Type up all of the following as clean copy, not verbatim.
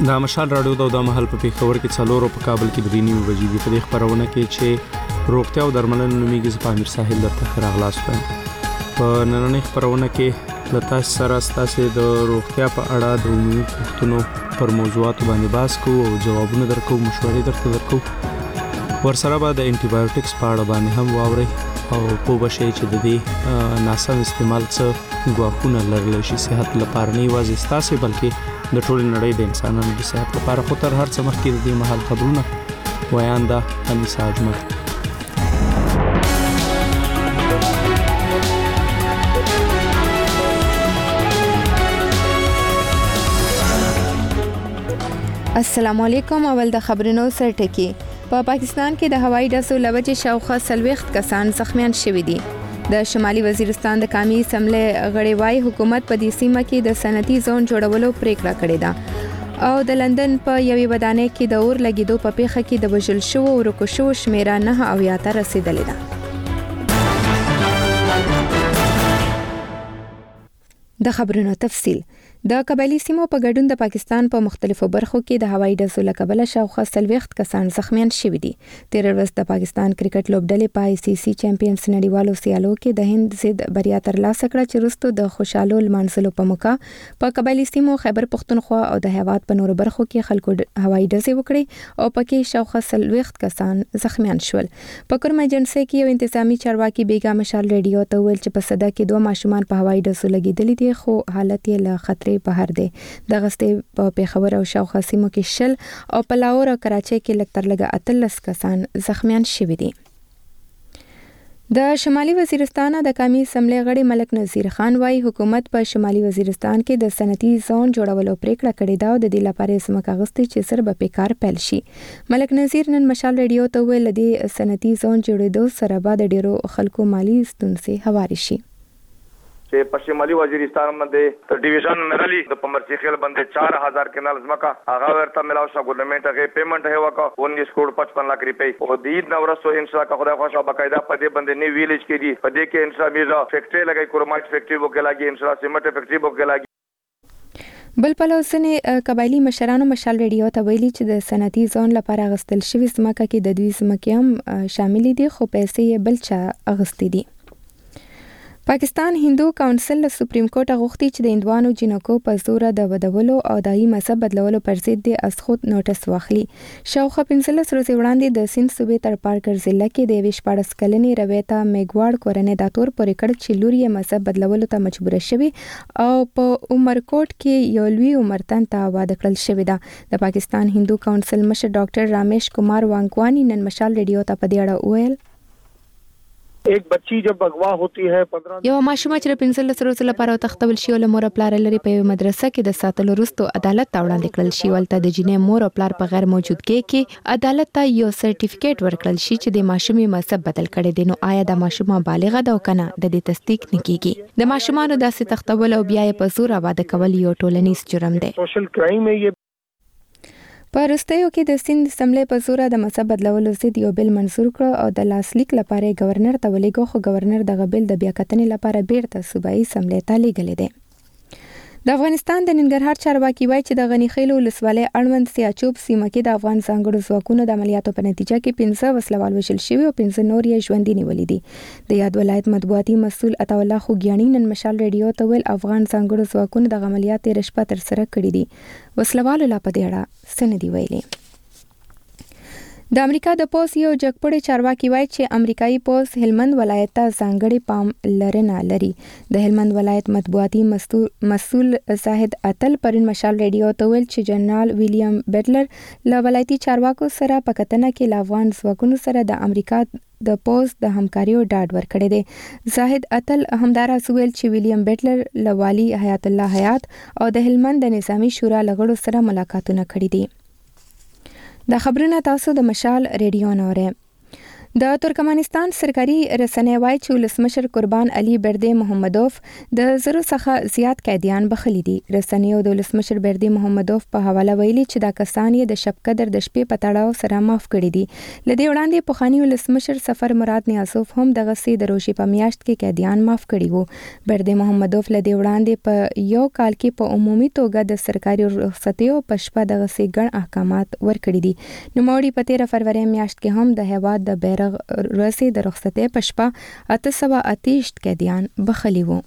د مشال راډیو د مهال په پیښور کې څلورو په کابل کې 3:30 بجې د په خبرونه کې چې روغتیا او درملنه نومیږي په امیر ساحل درته راغلاس کړم. په نننۍ خبرونه کې د تاسو سره ستاسو د روغتیا په اړه د عمومي پوښتنو پر موضوعات باندې بحث کوو او جوابونه درکو، مشورې درته درکو. ورسره به د انټي بایوټکس په اړه باندې هم واوري او په بشي چې د دې ناسم استعمال څخه ګواښونه لرلی شي صحت لپاره نه یوازې ستاسو بلکې د ټول نړۍ د انسانانو د صحت لپاره. خو تر هر څه مخکې د دې مهال خبرونه ویاندا انیسا اجمل. السلام علیکم. اول د خبرونو سرټکی. په پاکستان کې د هوایي ډزو لوجې شاوخوا 40 کسان زخمیان شوي دي. د شمالي وزیرستان د قومي اسمبلی غړي وايي حکومت په دې سیمه کې د صنعتي زون جوړولو پریکړه کړې ده او د لندن په یوې ودانۍ کې د اور لګیدو په پیښه کې د وژل شوو او ورکو شوو شمیره 9 ته رسیدلې ده. د خبرونو تفصیل. د قبایلی سیمو په ګډون د پاکستان په مختلفو برخو کې د هوایي ډزو له کبله شاوخوا 40 کسان زخمیان شوي دي. تیر ورځ د پاکستان کرکټ لوبډلې په ICC چیمپیونز نړیوالو سیالو کې د هند ضد بریا ترلاسه کړه چې وروسته د خوشحالو لمانځلو په موقع په قبایلی سیمو خیبر پختونخوا او د هیواد په نورو برخو کې خلکو هوایي ډزې وکړې او پکې شاوخوا 40 کسان زخمیان شول. په کرم ایجنسي کې یو انتظامی چارواکي بیګا مشال ریډیو ته ویل چې په صدا کې 2 ماشومان په هوایي ډزو لګیدلي دي خو حالت یې له خطرې بهر دی. د غستې په پیښور او شاوخوا سیمو کې 10 او په لاهور او کراچۍ کې لږ تر لږه 13 کسان زخمیان شوي دي. د شمالي وزیرستان د قومي اسمبلی غړي ملک نذیر خان وايي حکومت په شمالي وزیرستان کې د صنعتي زون جوړولو پریکړه کړې ده او د دې لپاره ځمکه اخیستل چې سر به پیکار پیل شي. ملک نذیر نن مشال ریډیو ته ویل د صنعتي زون جوړېدو سره به د ډیرو خلکو مالی ستونزې هواري شي. چې په شمالي وزیرستان باندې ډیویژن مرلی د پمرچی خیل باندې 4000 کنال زمکا هغه ورته ملاو شو ګورنمنت هغه پیمنٹ ہے وکا 19 کروڑ 55 लाख روپے او دې نورسو ان شاء الله خدای خوشا باقاعده په دې باندې نی ویلیج کې دي په دې کې ان شاء الله فیکټری لګای کورمایټ فیکټری وکړه لګي ان شاء الله سیمنٹ فیکټری وکړه لګي. بل پلوسنه قبایلی مشرانو مشال ریډیو ته ویلي چې د صنعتي زون لپاره غستل شوی زمکه کې د دوی زمکه هم شامل دي خو پیسې بل چا اغستې دي. پاکستان هندو کونسل له سپریم کورټ غوښتي چې د هندوانو جنکو په زور د ودولو او دایي مذهب بدلولو پر ضد د اسخود نوټس واخلي. شاوخوا 15 ورځې وړاندې د سند صوبې تر پارکر ضلع کې د 14 کلنې رویتا میګواړ کورنۍ د تور پورې کړ چې لور یې مذهب بدلولو ته مجبور شوی او په عمرکوټ کې یو لوی عمرتن ته واده کړل شوی ده. د پاکستان هندو کونسل مشر ډاکټر رامیش کمار وانګوانی نن مشال ریډیو ته په دې اړه وویل एक बच्ची जब अगवा होती है 15 یو ماشومه چې 15 ورځې لپاره تختول شي او مور پلار لري په مدرسه کې د ساتلو وروسته عدالت ته وړاندې کړل شي ولته د جنې مور او پلار په غیر موجودګۍ کې عدالت ته یو سرټیفیکیټ ورکړل شي چې د ماشومې مذهب بدل کړي دي. نو آیا د ماشومه بالغه ده او کنه د دې تصدیق نکېږي. د ماشومانو داسې تختول او بیا په زور واده کول یو ټولنیز جرم دی. सोशल क्राइम है ये. په وروستیو کې د سند اسمبلی په زور د مذهب بدلولو ضد یو بل منظور کړ او د لاسلیک لپاره گورنر ته ولېږه خو گورنر دغه بل د بیا کتنې لپاره بیرته صوبایي اسمبلی ته لیږلی دی. د افغانستان د ننګرهار چارواکي وایي چې د غنی خیل ولسوالۍ اړوند سیاچوب سیمه کې د افغان ځانګړو ځواکونو د عملیاتو په نتیجه کې 15 وسلوال وژل شوي او 15 نور یې ژوندي نیولي دي. د یاد ولایت مطبوعاتي مسؤل عطا الله خوګیاڼي نن مشال ریډیو ته ویل افغان ځانګړو ځواکونو د عملیات تیر شپه تر سره کړي دي. وسلوالو لا په دې اړه څه نه دي ویلي. د امریکا د پوز یو جګپړی چارواکي وایي چې امریکایي پوز هلمند ولایت ته ځانګړي پام لرنه لري. د هلمند ولایت مطبوعاتي مسؤل زاهد اتل پرون مشال ریډیو ته ویل چې جنرال ویلیام بیټلر له ولایتي چارواکو سره په کتنه کې له افغان ځواکونو سره د امریکا د پوز د همکاریو ډاډ ورکړی دی. زاهد اتل همداراز ویل چې ویلیام بیټلر له والي حیات الله حیات او د هلمند د نظامی شورا لغړو سره ملاقاتونه کړي دي. دا خبرونه تاسو د مشال ریډیو نه اورئ. د ترکمنستان سرکاري رسنۍ وايي چې ولسمشر قربان علي بردي محمدوف د زرو څخه زیات قیدیان بخښلي دي. رسنیو د ولسمشر بردي محمدوف په حواله ویلي چې دا کسان یې د شب قدر د شپې په تړاو سره معاف کړي دي. لدې وړاندې پخوانی ولسمشر سفر مراد نیازوف هم دغه سي د روشي په میاشت کې قیدیان معاف کړي وو. بردي محمدوف لدې وړاندې په یو کال کې په عمومي توګه د سرکاري رخصتیو په شپه دغه سي ګڼ احکامات ورکړي دي. نوموړي په 13 فروری میاشت کې هم د هیواد د بیرغ رسي د رخصتۍ په شپه 828 قیدیان بخښلي وو.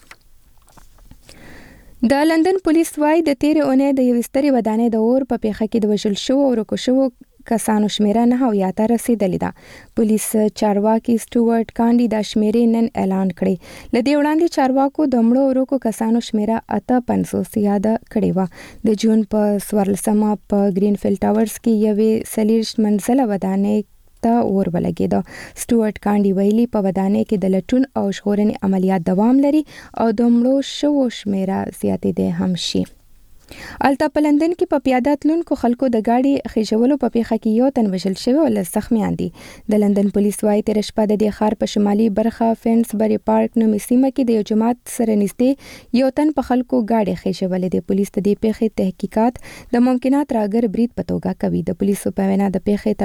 د لندن پولیس وايي د تیرې اونۍ د یو سترې ودانۍ د اور په پیښه کې د وژل شوو او ورکو شوو کسانو شمیره 9 ته رسیدلې ده. پولیس چارواکي سټوارټ کانډي دا شمیرې نن اعلان کړې. لدې وړاندې چارواکو د مړو ورکو کسانو شمیره 850 یاد کړې و. د جون په 14 په گرینفیلډ ټاورز کې یوې 40 منزله ودانۍ ته اور ولګېده. سټوارټ کانډي ویلي په ودانۍ کې د لټون او ژغورنې عملیات دوام لري او د مړو شوو شمیره زیاتېدی هم شي. الته په لندن کې په پیاده تلونکو خلکو د گاډي خېژولو په پیښه کې یو تن وژل شوی او لږ زخمیان دي. د لندن پولیس وايي تیر شپه د دې ښار په شمالي برخه فینسبري پارک نومي سیمه کې د یو جماعت سره نږدې یو تن په خلکو گاډي خېژولې دي. پولیس د دې پیښې تحقیقات د ممکنات راګر برید په توګه کوي. د پولیسو په وینا د پیښې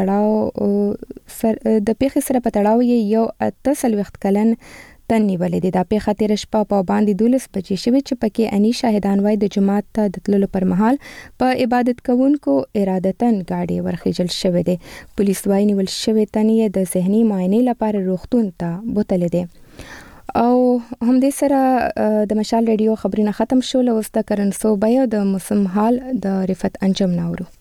سره په تړاو یو 48 کلن تن نیولې دي. دا پیښه تیر شپه په باندې 12 بجې شوې چې پکې اني شاهدان وايي د جماعت ته د تللو پر مهال په عبادت کوونکو ارادتن گاډي ورخېجل شوې دي. پولیس وايي نیول شوې تن یې د ذهني معاینې لپاره روغتون ته بوتلې دي. او همدې سره د مشال ریډیو خبرونه ختم شول. اوس د کرنسو بیا د موسم حال د رفت انجم ناورو.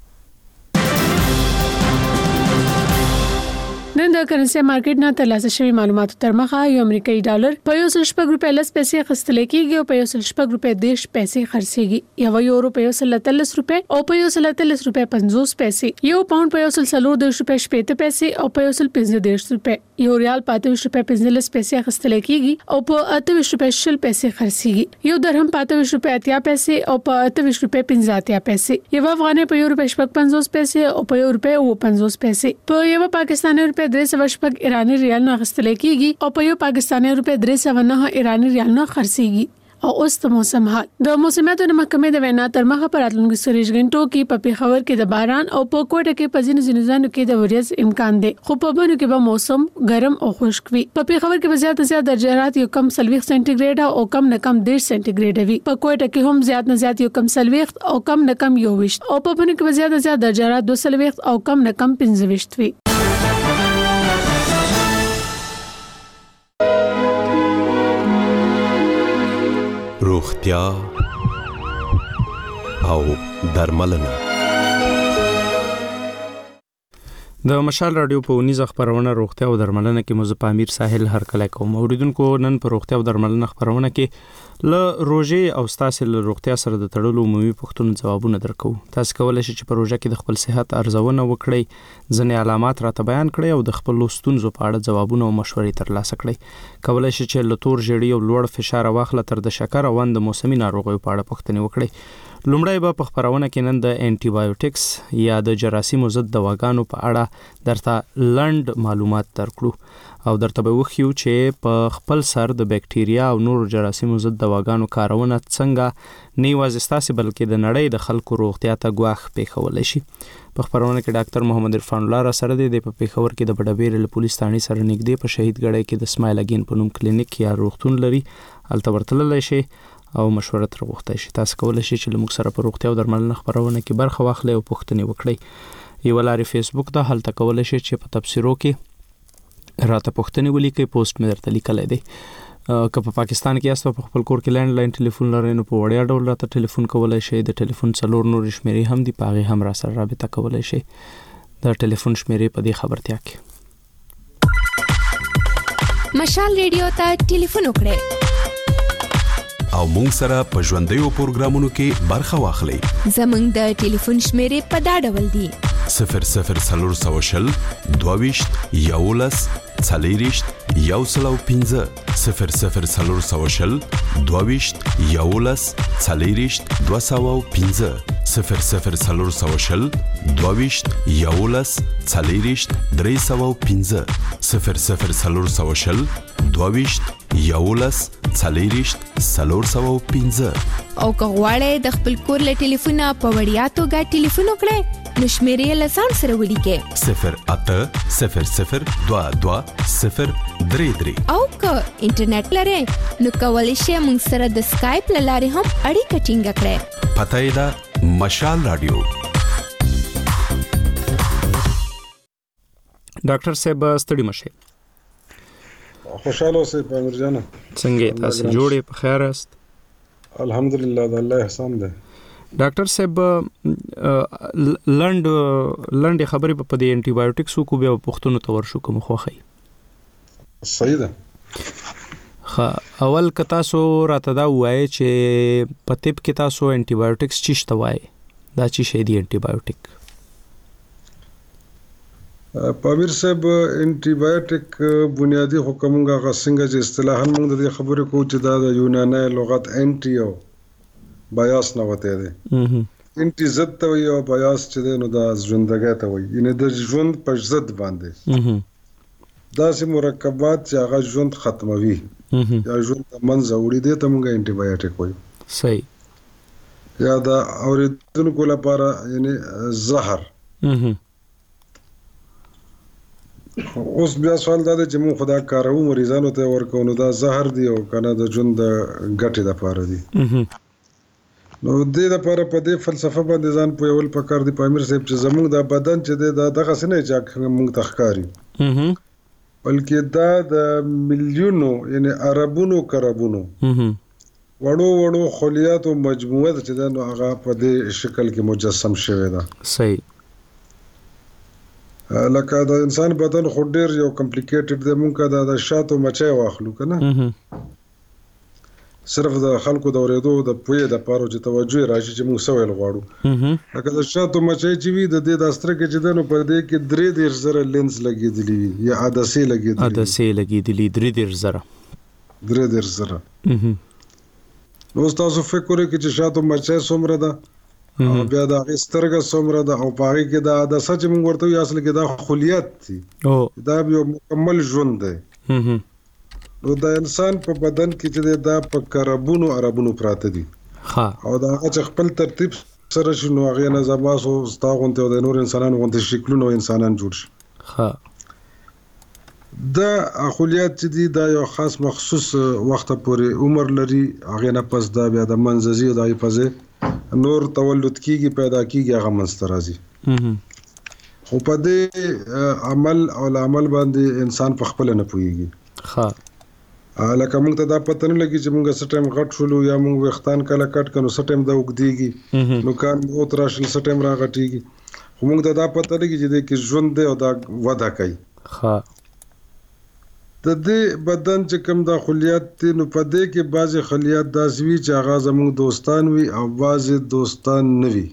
نن د کرنسي مارکیټ نه ترلاسه شوی معلوماتو تر مخه یو امریکایي ډالر په 1.8 روپۍ لس پیسې خرڅل کېږي او په 1.8 روپۍ 10 پیسې خرڅيږي. یو یورو په 1.33 روپۍ او په 1.33 روپۍ 50 پیسې. یو پاوند په 1.40 روپۍ 70 پیسې او په 1.15 روپۍ. یو ریال په 28 روپۍ 15 پیسې خرڅل کېږي او په 28 روپۍ 10 پیسې خرڅيږي. یو درهم په 28 روپۍ 80 پیسې او په 28 روپۍ 50 پیسې. یو افغانۍ په 1 روپۍ 50 پیسې او په 1 روپۍ 50 پیسې. په یو پاکستاني روپۍ 300 ایرانی ریال نه غستل کېږي او په یو پاکستاني روپۍ 309 ایرانی ریال نه خرڅيږي. او اوس د موسم حال. د موسمیاتو د محکمې د وینا تر مخه پر راتلونکو 24 غنټو کې په پیښور کې د باران او په کوټه کې په ځینو ځایونو کې د وریځ امکان دی. خو په بڼو کې به موسم ګرم او خشک وي. په پیښور کې به زیات درجه حرارت یو کم 40 سانتیګریډ او کم نه کم 10 سانتیګریډ وي. په کوټه کې هم زیات نه زیات یو کم 40 او کم نه کم 20 او په بڼو کې به زیات درجه حرارت 240 او کم نه کم 25 وي. روغتیا او درملنه. د مشال رادیو په ونیز خبرونه روغتیا او درملنه کې مزه پامیر ساحل هر کله کوم اوریدونکو نن په روغتیا او درملنه خبرونه کې ل روزي او ستاسو له روغتیا سره د تړلو عمومي پوښتنو جوابونه درکو. تاسو کولای شئ چې په روزه کې د خپل صحت ارزونه وکړئ، ځینې علامات راته بیان کړئ او د خپل ستونزو په اړه جوابونه او مشورې ترلاسه کړئ. کولای شئ چې له تور ژیړي او لوړ فشار واخله تر د شکر او د موسمي ناروغیو په اړه پوښتنې وکړئ. لومړی به په خبرونه کې نن د انټي بایوټکس یا د جراثیمو ضد دواګانو په اړه درته لند معلومات درکړو او درته به وښیو چې په خپل سر د بکټریا او نور جراثیمو ضد دواګانو کارونه څنګه نه یوازې ستاسو بلکې د نړۍ د خلکو روغتیا ته ګواښ پیښولی شي. په خبرونه کې ډاکټر محمد عرفان الله را سره دی په پیښور کې د بډابیر له پولیس ثاني سره نږدې په شهید ګړی کې د اسماعیل اگین په نوم کلینیک یا روغتون لري. هلته ورتللی شي او مشوره تر غوښتای شي. تاسو کولای شئ چې موږ سره په روغتیا او درملنه خبرونه کې برخه واخلئ او پوښتنې وکړئ. یو لارې فیسبوک ته هلته کولای شئ چې په تبصرو کې راته پوښتنې ولیکئ. پوسټ مې درته لیکلی دی. که په پاکستان کې یاست په خپل کور کې لینډ لاین ټلیفون لرئ نو په وړیا ډول راته ټلیفون کولای شئ. د ټلیفون 4 نور شمیرې هم دي، په هغې هم را سره رابطه کولای شئ. د ټلیفون شمیرې په دې خبرتیا کې مشال ریډیو ته ټلیفون وکړئ او مونږ سره په ژوندیو پروګرامونو کې برخه واخلئ. زمونږ د ټلیفون شمیرې په دا ډول دي: 0040 22 11 40 115 0040 22 11 40 215 0040 22 11 40 315 0040 22 11 40 315 او که غواړئ د خپل کور له ټلیفونه په وړیا توګه ټلیفون وکړئ نو شمیرې له ځان سره ولیکئ 080022 او که انټرنیټ لرئ نو کولی شئ موږ سره د سکایپ له لارې هم اړیکه ټینګه کړئ. پته یې ده مشال رادیو. ډاکټر صاحب ستړي مشه. خوشاله اوسئ پامیر جان. څنګه تاسو جوړې په خیر است؟ الحمدلله د الله احسان ده. ډاکټر صاحب لنډ خبرې په دې انټي بایوټکس کو بیا پښتون ته ورشو کوم خوخی. صحیح ده. اول که تاسو راته دا وایي چې په طب کې تاسو انټي بایوټکس چیشته وایي دا چی شی دی انټي بایوټک؟ پامیر صاحب انټي بایوټک بنیادی حکمونګه غسنګ چې اصطلاحاً موږ د خبرې کو چې دا د یوناني لغت انټي او بایاس نه وته دي. انټي ضد ته وي او بایاس چې نو دا ژوندګه ته وي یعنی د ژوند په ضد باندې دا سه مرکبات چې هغه ژوند ختموي یا ژوند منځ وړي دي ته موږ انټي بایوټک وایو. صحیح. یا دا اوریدونکو لپاره یعنی زهر. اوس بیا سوال دا چې موږ خدا کارو مریضانو ته ورکو نو دا زهر دی او کنه د ژوند ګټه د پاره دی. نو دې لپاره په دې فلسفه باندې ځان پویول پکار دی پامیر صاحب چې زموږ د بدن چې دغه سنې چې موږ تخکاری بلکې دا د ملیونو یعنی عربونو کربونو وړو خلیاتو مجموعه چې دا نو هغه په دې شکل کې مجسم شوی دا. صحیح. لکه د انسان بدن خو ډیر یو کمپلیکیټډ دی. مونږه د شاتو مچای واخلو کنه صرف د خلکو د اوریدو د پوی د پاره چې توجه راشي چې موږ سوال غواړو. لکه د شاتو مچای چې وي د دې د استر کې چې دنو په دې کې 3.0 لینز لګیدلی یا عدسه لګیدلی 3.0 نو تاسو فکر وکړئ چې شاتو مچای څومره ده او بیا د سترګه څومره ده او پاره کې دا د سچ موږ ورته یو اصل کې دا خلیات دي. دا یو مکمل ژوند دی. نو د انسان په بدن کې چې دا په کربونو عربونو پراته دي او دا چې خپل ترتیب سره شنو هغه نه زماسو ستاغونته د نور انسانانو غونډه شکلونو انسانان جوړ شي. دا خلیات چې دي دا یو خاص مخصوص وخت پورې عمر لري. هغه نه پس دا بیا د منځزي او د ایپازه نور تولد کیږي پیدا کیږي هغه منځ راځي. خو په دې عمل او عمل باندې انسان په خپل نه پويږي. لکه موږ ته دا پته نه لګي چې موږ سټیم غټ شولو یا موږ وختان کله کټ کنو سټیم دا وګديږي نو کان او تراشل سټیم راغټيږي. خو موږ ته دا پته لګي چې د کې ژوند دی او دا ودا کوي. د دې بدن چې کوم د خلیات دي نو په دې کې بعضي خلیات داسې وي چې هغه زموږ دوستان وي او بعضي دوستان نه وي.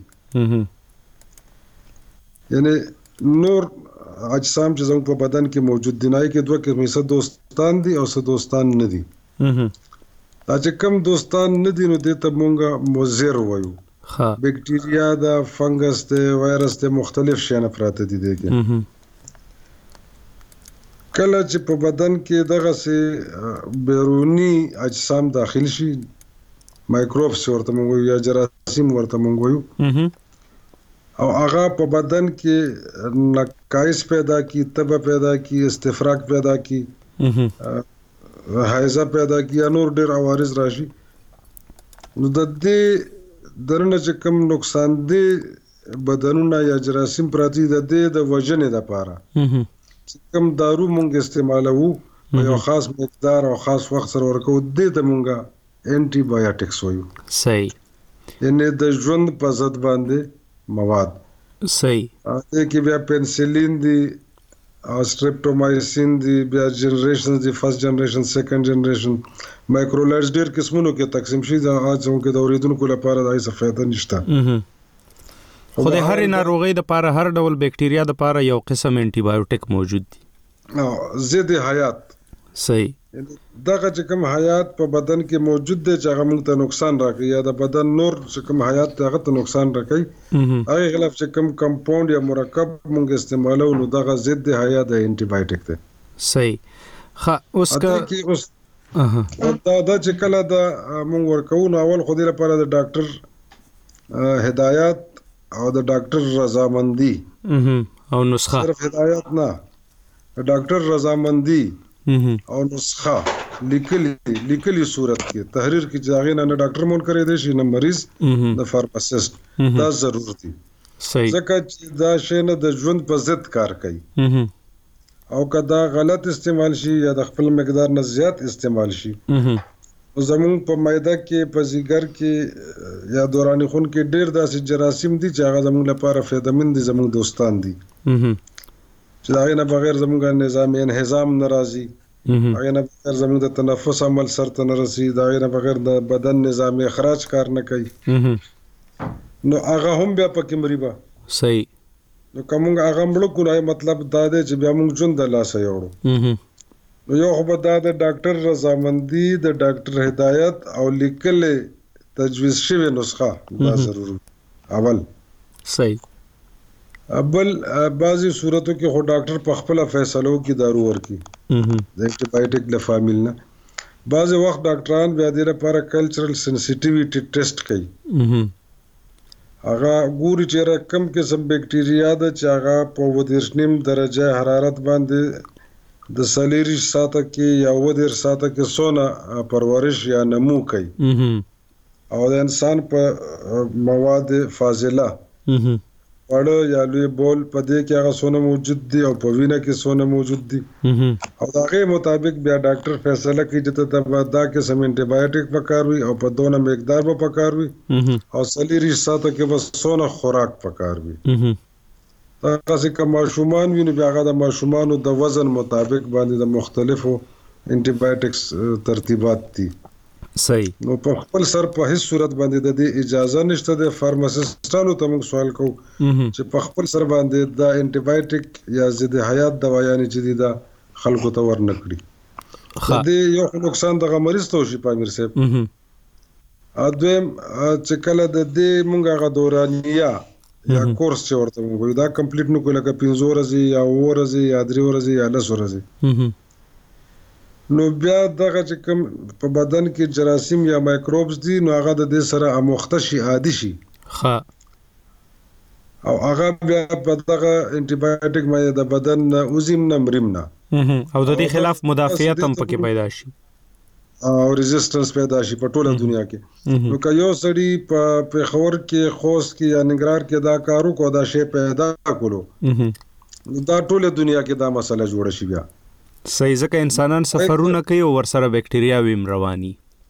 یعنی نور اجسام چې زموږ په بدن کې موجود دي نه کې دوه قسمه څه دوستان دي او څه دوستان نه دي. دا چې کوم دوستان نه دي نو دې ته مونږه مضر وایو. بکټیریا دا فنګس ته وایرس ته مختلف شیان پراته دي دغه. کله چې په بدن کې دغه سي بیرونی اجسام داخل شي مایکروبس ورته مونږ یا جراثیم ورته مونږ وایو او هغه په بدن کې نقایص پیدا کی تبه پیدا کی استفراغ پیدا کی حیزه پیدا کی نور ډیر عوارض راشي. نو د دې درنه چې کوم نقصان دي بدنونه یا جراثیم پراتی د دې د وژنې لپاره کوم دارو مونږ استعمالوو په یو خاص مقدار او خاص وخت سره ورکو دې ته مونږه انټي بایوټکس وایو. صحیح. یعنی د ژوند په ضد باندې مواد. صحیح. دې کې بیا پنسلین دی او سټریپټومایسین دی بیا جنریشن دی فرست جنریشن سیکنډ جنریشن مایکرولایډز ډیر قسمونو کې تقسیم شي. دا اځو کې د اوریدونکو لپاره دای څه فائدہ نشته. خو د هر ناروغي د لپاره هر ډول بکټریا د لپاره یو قسم انټي بایوټیک موجود دي ضد حیات. صحیح. دغه چې کوم حیات په بدن کې موجود دی چې هغه موږ ته نقصان راکوي یا د بدن نور چې کوم حیات هغه ته نقصان راکوي، هغه خلاف چې کوم کمپاوند یا مرکب موږ استعمالو نو دغه ضد حیات د انټي بایوټیک دی. صحیح. اوس دا چې کله د موږ ورکو نو اول خو دې لپاره د ډاکټر هدایت او د ډاکټر رضامندي او نسخه، صرف هدایت نه، د ډاکټر رضامندي او نسخه لیکلی صورت کې تحریر کې ځاغې نه ډاکټر مون کړی دی شي نه مریض د فارماسیست دا ضرورت دي. صحیح. ځکه چې دا شی نه د ژوند په ضد کار کوي او کدا غلط استعمال شي یا د خپل مقدار نه زیات استعمال شي زمون په معده کې په ځیګر کې یا دوران خون کې ډېر داسې جراثیم دي چې هغه زمون لپاره فایدهمند دي، زمون دوستان دي چې دا نه بغیر زمونږ نظام انهضام ناراضي، هغه نه بغیر زمونږ د تنفس عمل سرته نه رسي، دا نه بغیر د بدن نظام اخراج کار نه کوي نو هغه هم بیا پکې مریبا. صحیح. نو کومه هغه مړو کولای مطلب دا دی چې بیا موږ ژوند د لاسه یوړو. نو یو خو دا د ډاکټر رضامندي، د ډاکټر هدایت او لیکل تجویز شوی نسخه دا ضروري اول. صحیح. بل بعضی صورتو کې خو ډاکټر په خپل فیصلو کې دارو ورکي د انټي بایوټیک له فامیل نه. بعضی وخت ډاکټران بیا د لپاره کلچرل سنسټیویټي ټیسټ کوي، هغه ګوري چې کم قسم بکټریا ده چې هغه په 29 درجه حرارت باندې د 40 ساعته کې یا 10 ساعته کې سونه پرورش یا نمو کوي او د انسان په مواد فاضله وړه یا لوی بول په دې کې هغه سونه موجود دي او په وینه کې سونه موجود دي او هغه مطابق بیا ډاکټر فیصله کوي چې ته دا قسم انټي بایوټیک پکاروي او په دونه مقدار به پکاروي او 40 ساعته کې بس سونه خوراک پکاروي. تاسو کوم ماشومان ویني بیا هغه د ماشومانو د وزن مطابق باندې د مختلفو انټي بایوټیکس ترتیبات دي. صحیح. نو په خپل سر په هیڅ صورت باندې د دې اجازه نشته د فارماسیستانو ته موږ سوال کوو چې په خپل سر باندې د انټي بایوټیک یا ضد حیات دوايانې چې دي دا خلکو ته ورنکړي. دې یو نقصان د مریض ته شي پامیر صاحب. اځم چې کله د دې موږ غا دورانیا یا کورس چې ورته موږ دا کمپلیټ نو کوله ک 15 ورځې یا 2 ورځې یا 3 ورځې یا 10 ورځې نو بیا دغه چې کوم په بدن کې جراثیم یا مایکروبز دي نو هغه د دې سره اموخته شي، عادي شي او هغه بیا په دغه انټي بایوټیک باندې د بدن اوزیم نه مریم نه او د دې خلاف مدافعت هم پکې پیدا شي او ریزिस्टنس پیدا شي په ټوله دنیا کې. نو که یو سړی په پیښور کې خوست کې یا ننګرهار کې دا کارو کو دا شی پیدا کولو دا ټوله دنیا کې دا مسله جوړه شي بیا. صحیح. ځکه انسانان سفرونه کوي او ورسره بکټریا ویم رواني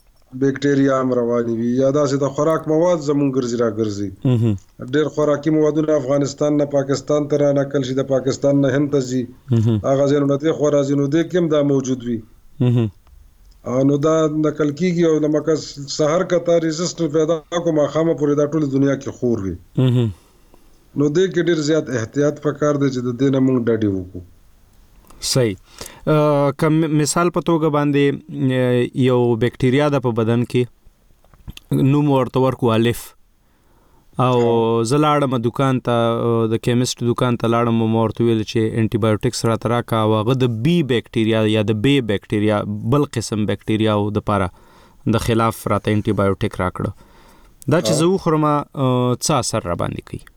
وي یا داسې د خوراک مواد زمونږ ګرځي را ګرځي ډېر خوراکي موادونه افغانستان نه پاکستان ته را نقل شي، د پاکستان نه هند ته ځي، هغه ځینو ته خوراځي نو دې کوم دا موجود وي نو دا نقل کیږي او د مکس سحر کته ریزिस्टنس پیدا کومه خامه پورې د ټوله دنیا کې خور وي نو دې کې ډېر زیات احتیاط پکار دی چې د دې نه موږ ډډې وکړو. صحیح. کوم مثال په توګه باندې یو بکټریا د په بدن کې نوم ورته ورکو الف او زلاړم دکان ته د کیمست دکان ته لاړم مورته ویل چې انټي بایوټیکس را ترا کا واغه د بی بکټریا یا د بی بکټریا بل قسم بکټریا او د پاره د خلاف راته انټي بایوټیک راکړه دا چې زه خورم څه اثر را باندې کوي؟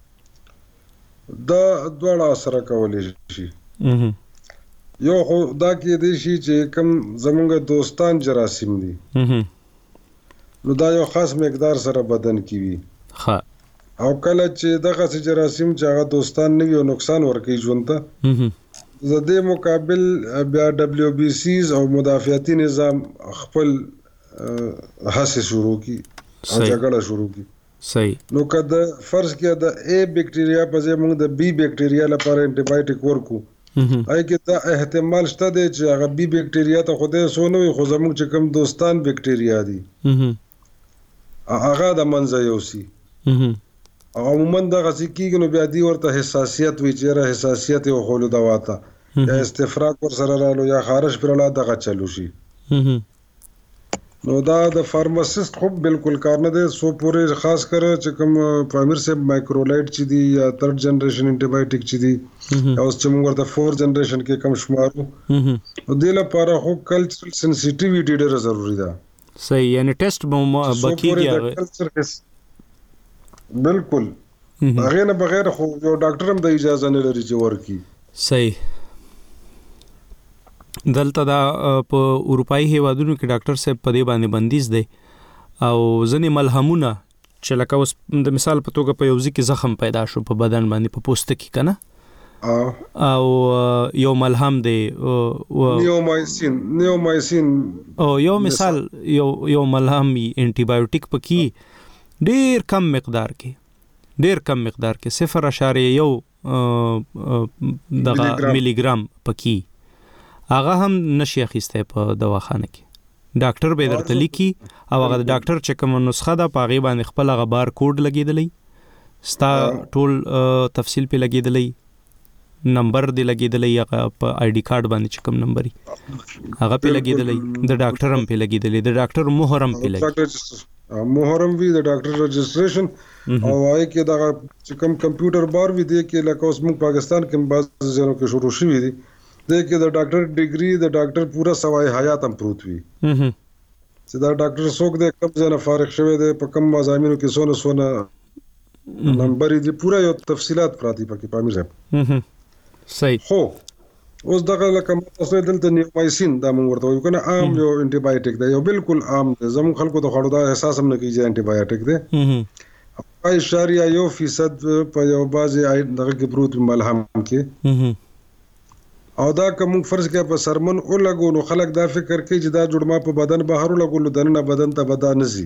دا دوه اثر کولای شي. یو خو دا کې دی شي چې کوم زمونږ دوستان جراثیم دي نو دا یو خاص مقدار سره بدن کې وي او کله چې دغه جراثیم چې هغه دوستان نه وي او نقصان ورکوي ژوند ته د دې مقابل بیا WBCs او مدافعتي نظام خپل هڅه شروع کی او جګړه شروع کی. صحیح. نو کله فرض کې د A بکټریا په ځای موږ د B بکټریا لپاره انټي بایوټیک ورکو اې کې دا احتمال شته دی چې هغه بی بکټریا ته خوده سونه وي خو زموږ چې کوم دوستان بکټریا دي هغه د منځه یوسي عموما د غسی کیږي نو بیا دی ورته حساسیت وی چیرې حساسیت او خولو دوا تا یا استفراغ ور سره رالو یا خارج پر لا دغه چلو شي نو دا د فارماسیست خو بالکل کار نه دی سو پورې خاص کر چې کوم پرایمر سے مایکرولایډ چې دی یا تھرد جنریشن انټي بایوټیک چې دی او چې موږ ورته فور جنریشن کې کم شمارو او د لپاره خو کلچرل سنسټیویټي ډیره ضروری ده صحیح یعنی ټیسټ بکیږي بالکل هغه نه بغیر خو یو ډاکټر هم د اجازه نه لري چې ورکی صحیح دلته دا په اروپאי هیوادونو کې ډاکټر صاحب په دې باندې بندیز دی او ځنې ملهمونه چې لکه اوس د مثال په توګه په یو ځای کې زخم پیدا شو په بدن باندې په پوستکي کنه او یو ملهم دی نیومایسین او یو مثال یو ملهم انټي بایوټیک پکې ډیر کم مقدار کې 0.1 دغه ملي ګرام پکې هغه هم نشي اخیسته په دواخانه کې ډاکټر به درته لیکي او هغه ډاکټر چې کوم نسخه ده په غي باندې خپل هغه بار کوډ لګیدلې ستا ټول تفصیل په لګیدلې نمبر دی لګیدلې هغه په آی ډي کارت باندې چې کوم نمبر هغه په لګیدلې د ډاکټر هم په لګیدلې د ډاکټر مهر هم په لګیدلې محرم وی د ډاکټر رجسټریشن او وايي کې دا چې کوم کمپیوټر بار وی دی کې لکه اوس موږ پاکستان کې بعض ځینو کې شروع شوی دی د کې د ډاکټر ډیګري د ډاکټر پورا سوای حیات هم پروت وی چې دا ډاکټر څوک د کوم ځای نه فارغ شوی دی په کوم مضامینو کې سونه نمبر دی پورا یو تفصيلات پراتی پکې پامیر صاحب صحیح خو اوس دغه لکه تاسو دلته نیومایسین دا موږ ورته وایو کنه عام یو انټي بایوټیک دی یو بالکل عام دی زموږ خلکو ته خړو دا احساس هم نه کیږي انټي بایوټیک دی 0.1% په یو بازي دغه کې پروت ملهم کې او دا کوم فرض کې په سرمن او لګو نو خلک دا فکر کوي چې دا جوړما په بدن بهر لګول دنه بدن ته بدا نزي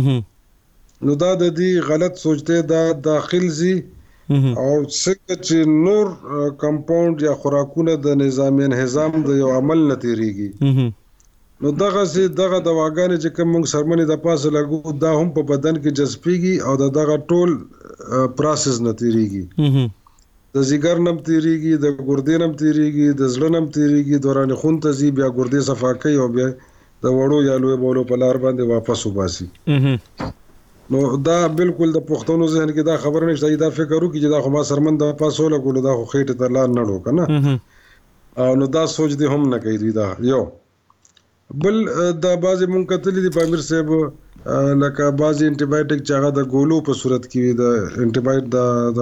نو دا د دې غلط سوچته دا داخل زی او څنګه چې نور کمپاوند یا خوراکونه د نظام انهضام د یو عمل نتیریږي نو دغه دواګانې چې کوم سرمنې د پاسه لګو دا هم په بدن کې جذبيږي او دغه ټول پروسس نتیریږي د زیګر نم تیریږي د ګردې نم تیریږي د زړه نم تیریږي دوران خون ته زی بیا ګردې صفا کوي او بیا د وړو یا لوی بولو په لار باندې واپس وباسي نو دا بالکل د پښتونو ذهن کې دا خبر نشته دا فکر وکړي چې دا خو ما سرمن د پاسو لګول دا خو خېټه ته لار نه ډو کنه او نو دا سوچ دی هم نه کوي دا یو بل دا بازي مونږ کتلې دي پامیر صاحب لکه بازي انټي بایوټیک چې هغه د ګولو په صورت کې وي د انټي بایوټیک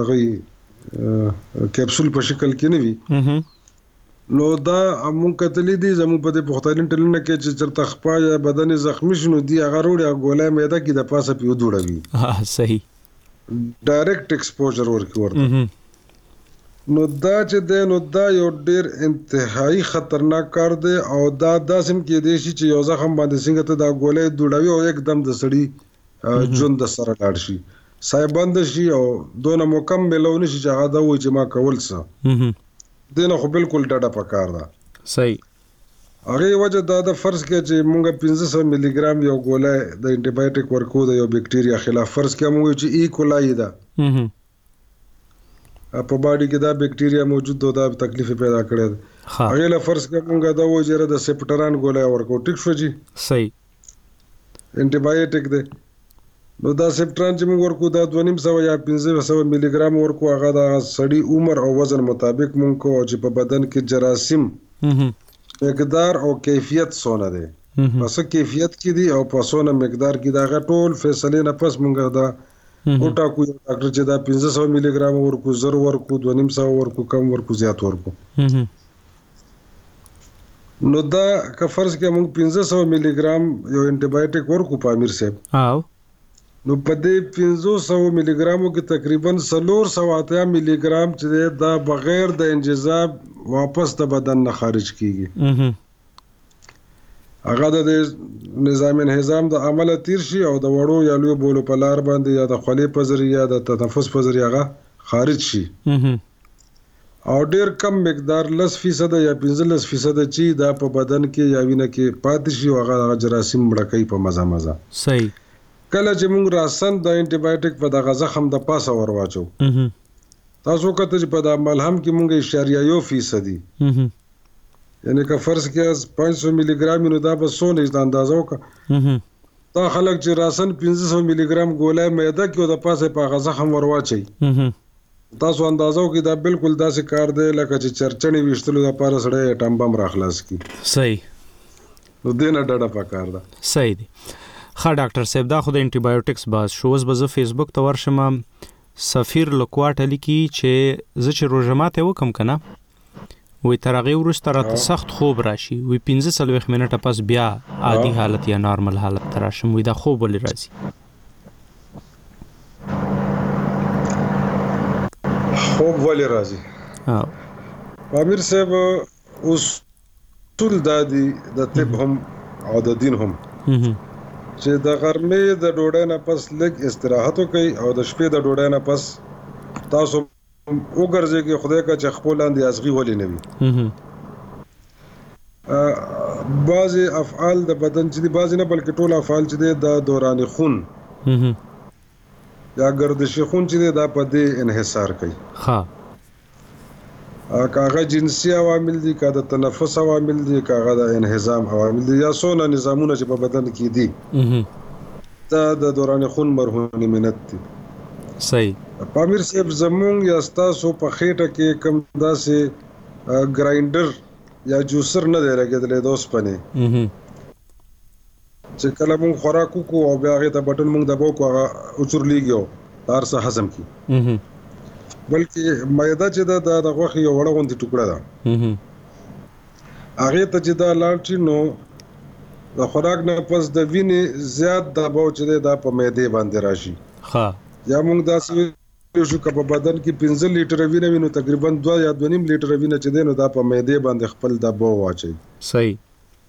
دغه کیپسول په شکل کې نه وي نو دا مونږ کتلې دي زموږ په د پختالین ټلنه کې چې چرته خپا یا بدن زخمی شنو دي هغه وروړي ګولای معده کې د پاسه پیو دوړوي صحیح ډایرکټ ایکسپوژر ورته نو دا چې د نو دا یو ډیر انتهایی خطرناک کار دی او دا داسم کې دی چې یو زخم باندې څنګه ته دا ګولای دوړوي او एकदम د سړی جون د سره لاړ شي سایبند شي او دونه مکملونه شي چې هغه دا و چې ما کول څه دنه خو بالکل ډاډه پکار ده صحیح هغه وجه دا د فرض کې چې مونږه 500 ملي ګرام یو ګولای د انټي بایوټیک ورکو د یو بکټیریا خلاف فرض کې مونږ چې ای کولای ده په باډي کې دا بکټیریا موجود ده دا تکلیف پیدا کړي هغه له فرض کې مونږه دا وجره د سپټران ګولای ورکو ټیک شو جی صحیح انټي بایوټیک ده نو دا سپټران چې موږ ورکو دا 2.5 یا 1500 ملي ګرام ورکو هغه د سړی عمر او وزن مطابق موږ کو چې په بدن کې جراثیم مقدار او کیفیت سونه دي پس کیفیت کې دي او په سونه مقدار کې دا ټول فیصله نه پس موږ دا کوټا کو ډاکټر چې دا 500 ملي ګرام ورکو زر ورکو 2.5 ورکو کم ورکو زیات ورکو نو دا که فرض کې موږ 500 ملي ګرام یو انټي بایوټیک ورکو په امیر صاحب نو په دې 500 ملي ګرامو کې تقریبا 480 ملي ګرام چې دا بغیر د انجذاب واپس د بدن نه خارج کیږي هغه د نظام انهضام د عمل تیر شي او د وړو یا لوی بولو په لار باندې یا د خولې په ذریعہ د تنفس په ذریعہ هغه خارج شي او ډیر کم مقدار 10% یا 15% چې دا په بدن کې یا وینه کې پاتې شي او هغه جراثیم مړ کوي په مزه صحیح کله چې موږ راسن د انټي بایوټیک په دغه زخم د پاسه ورواچو تاسو کته چې په د ملهم کې موږ 0.1% یعنی که فرض کې 500 ملي ګرام نو دا به 100 د اندازو کا دا خلک چې راسن 500 ملي ګرام ګولای معده کې د پاسه په غزخم ورواچي تاسو اندازو کې دا بالکل داسې کار دی لکه چې چرچنی وشتلو د پاره سره ټم بم راخلاص کی صحیح نو دینه ډډه پکار ده صحیح دی ښه ډاکټر صاحب دا خو د انټي بایوټکس باز شوز به فیسبوک ته ورشم سفیر لکواټ لیکي چې زه چې روزماته وکم کنه وې ترغه ورسته راته سخت خوب راشي وې 15 منټه پس بیا عادي حالت یا نارمل حالت تراشم وې دا خوب ولې راځي خوب ولې راځي امیر صاحب اوس ټول دادی د طب هم او د دین هم چې د غرمې د ډوډۍ نه پس لږ استراحت وکړي او د شپې د ډوډۍ نه پس تاسو وګرځي کې خدای کا چې خپل اندي ازغي ولې نه وي بعضی افعال د بدن چې بعضی نه بلکې ټول افعال چې د دوران خون یا گردش خون چې دا په دې انحصار کوي ها کاغه جنسي عوامل دي کاغه تنفس عوامل دي کاغه د انهضام عوامل دي یا څونه نظامونه چې په بدن کې دي دا د دوران خون مرهونی منت دي صحیح پامیر صاحب زمون یا تاسو په خېټه کې کم داسې ګرایندر یا جوسر نه دی لګیدلې دوس پنه چې کله مون خوراک کو او بیا هغه ته بټن مونږ دبو کو هغه اوچور لیګو تار څه هضم کی بلکې معده چې دا د غوښې یو وړه غوندې ټوکړه ده هغه ته چې دا لاړ شي نو د خوراک نه پس د وینې زیات دباو چې دا په معده باندې راشي ها یا مونږ داسې شو که په بدن کې 15 لیټر وینه وینو تقریبا 2 یا 2.5 لیټر وینه چې دی نو دا په معده باندې خپل دباو واچي صحیح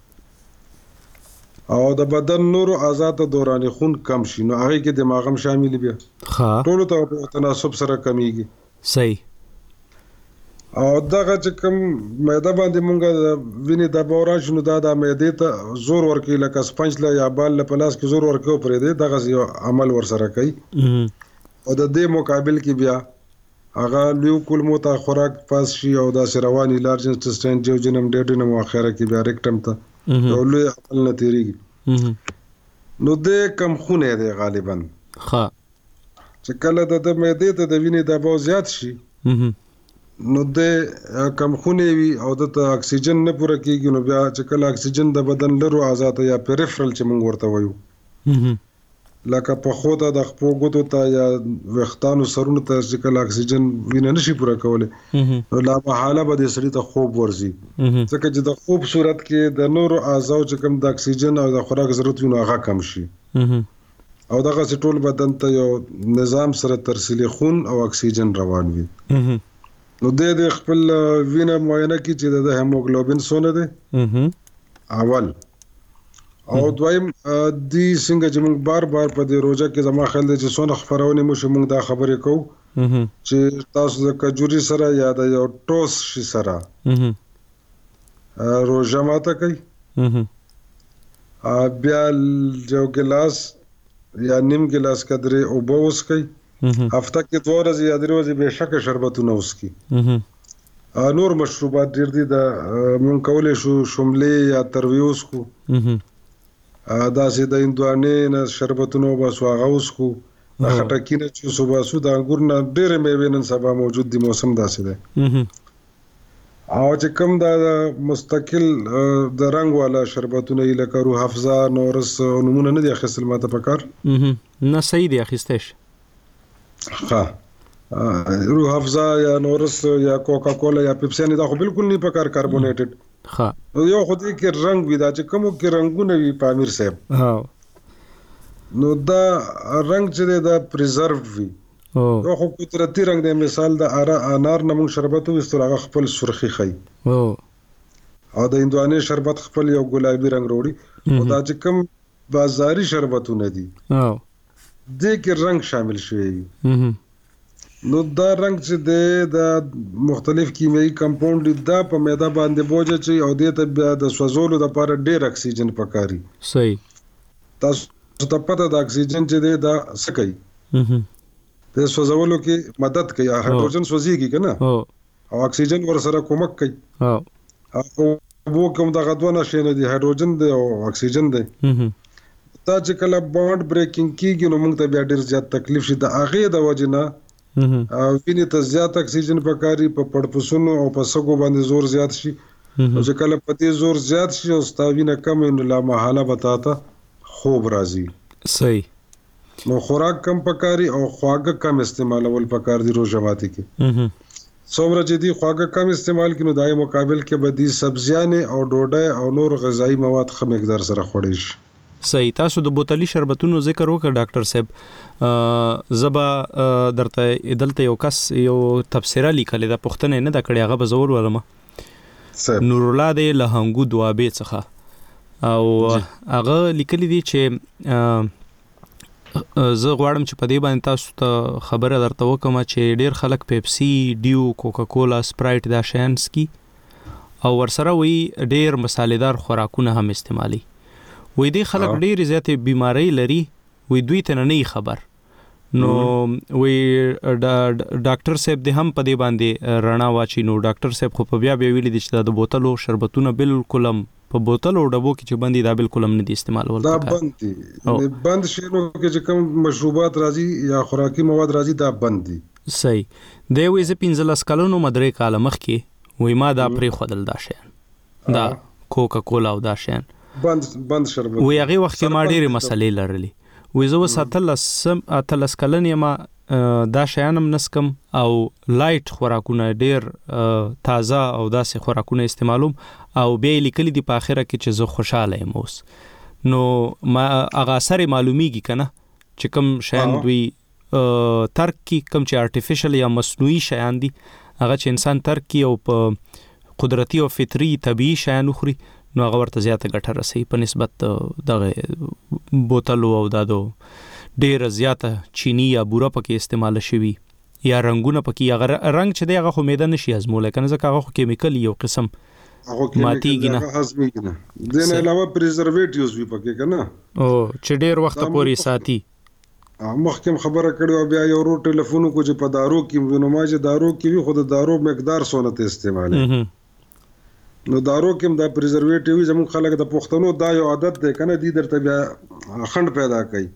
او د بدن نور آزاد دوران خون کم شي نو هغه کې دماغ هم شامل بیا ها ټول ته په تناسب سره کمیږي صحیح او دغه چې کوم معده باندې مونږ ویني د بورا شنو دا د معده ته زور ورکړي لکه سپنج لا یا بال له پلاس کې زور ورکړي پرې دی دغه یو عمل ورسره کوي او د دې مقابل کې بیا هغه لیو کولمو ته خوراک پاس شي او د رواني لارج انټسټاین جوجنم ډیډنم واخره کې بیا ریکټم ته او له عمل نه تیریږي نو د کم خونه دی غالبا ها چې کله د معده ته د وینې د باو زیات شي نو د کم خونه وي او د اکسیجن نه پوره کیږي نو بیا چې کله اکسیجن د بدن لرو آزاد یا پیریفرل چې موږ ورته وایو لکه په خوده د خپو ګوتو ته یا وختانو سرونو ته چې کله اکسیجن وینه نشي پوره کوله نو لا په حاله به د سړي ته خوب ورځي ځکه چې د خوب صورت کې د نور اعضاء چې کوم د اکسیجن او د خوراک ضرورت وي نو هغه کم شي او دغه ټول بدن ته یو نظام سره ترسیل خون او اکسیجن روان وي نو د خپل وینه معاینه کی چې د هیموګلوبین سونه ده اول او دویم دی څنګه چې موږ بار بار په دې روزه کې زما خیال دی چې سونه خبرونه مو موږ دا خبرې کوو چې تاسو د کجوري سره یا د یو ټوس شي سره روزه ماته کوي بیا یو ګلاس یا نیم ګلاس قدرې او بوس کوي هفته کې 2 ورځې یا 3 ورځې به شکه شربتونه وسکي نور مشروبات ډیر دي د مونږ کولای شو شوملې یا ترویوس کو دا سي د اندوانې نه شربتونه وباسو هغه وسکو خټکی نه چې وباسو د انګور نه ډېر میوې نن سبا موجود دي موسم داسې دی او چې کوم دا مستقل د رنگ والا شربتونه لکه روح افزا نورس نمونه نه دي اخیستل ماته پکار نه صحیح دی اخیستش ها روح افزا یا نورس یا کوکا کولا یا پیپسی نه دا خو بالکل نه پکار کاربونیټډ ها یو خو دې کې رنگ وي دا چې کومو کې رنگونه وي پامیر صاحب ها نو دا رنگ چې دا پریزرڤډ وي او خو قدرتي رنگ دی مثال د انار نمون شربت وستل هغه خپل سرخی خي او د اندوانې شربت خپل یو ګلابي رنگ وروړي او دا چې کوم بازاري شربتونه دي دې کې رنگ شامل شوی نو دا رنگ چې د مختلف کیمیاوي کمپاوند دا په معده باندې بوج چي او د ته بیا د سوزولو لپاره ډېر اکسیجن پکاري صحیح تاسو ته پته د اکسیجن چې دی دا څه کوي د سوځولو کې مدد کوي هایدروجن سوځيږي کنه او اکسیجن ور سره کومک کوي او وو کوم دغه دوه نشي نه دي هایدروجن دی او اکسیجن دی دا چې کله بانډ بریکینګ کیږي نو موږ ته بیا ډیر زیات تکلیف شي د هغه د وجنه ویني ته زیات اکسیجن پکاري په پړپسونو او په سګو باندې زور زیات شي او چې کله په دې زور زیات شي او ستاوینه کم نو لا محاله بتاتا خوب راځي صحیح نو خوراک کم پکاري او خواږه کم استعمالول پکار دي روزماتي کې څومره چې دی خواږه کم استعمال کینو دای مقابل کې بدی سبزیانه او ډوډۍ او نور غذایی مواد خام مقدار سره خوړی شي صحیح تاسو د بوتلي شربتونو ذکر وکړ ډاکټر صاحب زبا درته دلته یو کس یو تفسیره لیکل د پښتنه نه د کړي هغه بزور ولما نور الله د لهنګو دوابه څخه او هغه لیکل دي چې زه غواړم چې په دې باندې تاسو ته خبره درته وکم چې ډیر خلک پیپسي ډیو کوکا کولا سپرایټ دا شینز کی او ورسره وی ډیر مصالحدار خوراکونه هم استعمالي وې دې خلک ډیر زیاتې بیماری لري وې دوی ته نه خبر نو وې ډاکټر صاحب دې هم په دې باندې رڼا واچي نو ډاکټر صاحب خو په بیا ویلي دي چې د بوتلو شربتونه بالکل په بوتل او ډبو کې چې باندې دا بالکل هم نه دي استعمالول دا بند شینو کې چې کوم مشروبات راځي یا خوراکي مواد راځي دا بند دي صحیح دی وې ز 15 کلونو مدرې کال مخ کې وې ما دا پرې خودل دا شین دا کوکا کولا او دا شین بند شربت وې هغه وخت کې ما ډېرې مسلې لرلې وې زه اتلس کلن یم دا شیانم نسکم او لایټ خوراکونه ډیر تازه او داسې خوراکونه استعمالوم او بیا لیکلي دي په اخره کې چې زه خوشاله یم اوس نو ما هغه سره معلومیږي کنه چې کوم شیان دوی ترک کی کوم چې ارتفیشل یا مصنوعي شیان دي هغه چې انسان ترک کی او په قدرتي او فطري طبيعي شیان خوري نو هغه ورته زیاته ګټه رسي په نسبت دغه بوتلو او دادو ډیر زیاته چینی یا بوره پکې استعمال شوی یا رنگونه پکې هغه رنگ چې دی هغه خو میده نشي ازمول کنه ځکه هغه کیمیکل یو قسم ماتیږي نه هضمېږي نه دین علاوه پریزرویټیوز وی پکې کنه او چې ډیر وخت پورې ساتي مخکې خبره کړو بیا یو ورو ټلیفون کو چې په دارو کې وینم چې دارو کې وی خود دارو مقدار سونه استعمال نو دارو کې دا پریزرویټیو زموږ خلک د پښتنو دا یو عادت دی کنه دي درته بیا خند پیدا کوي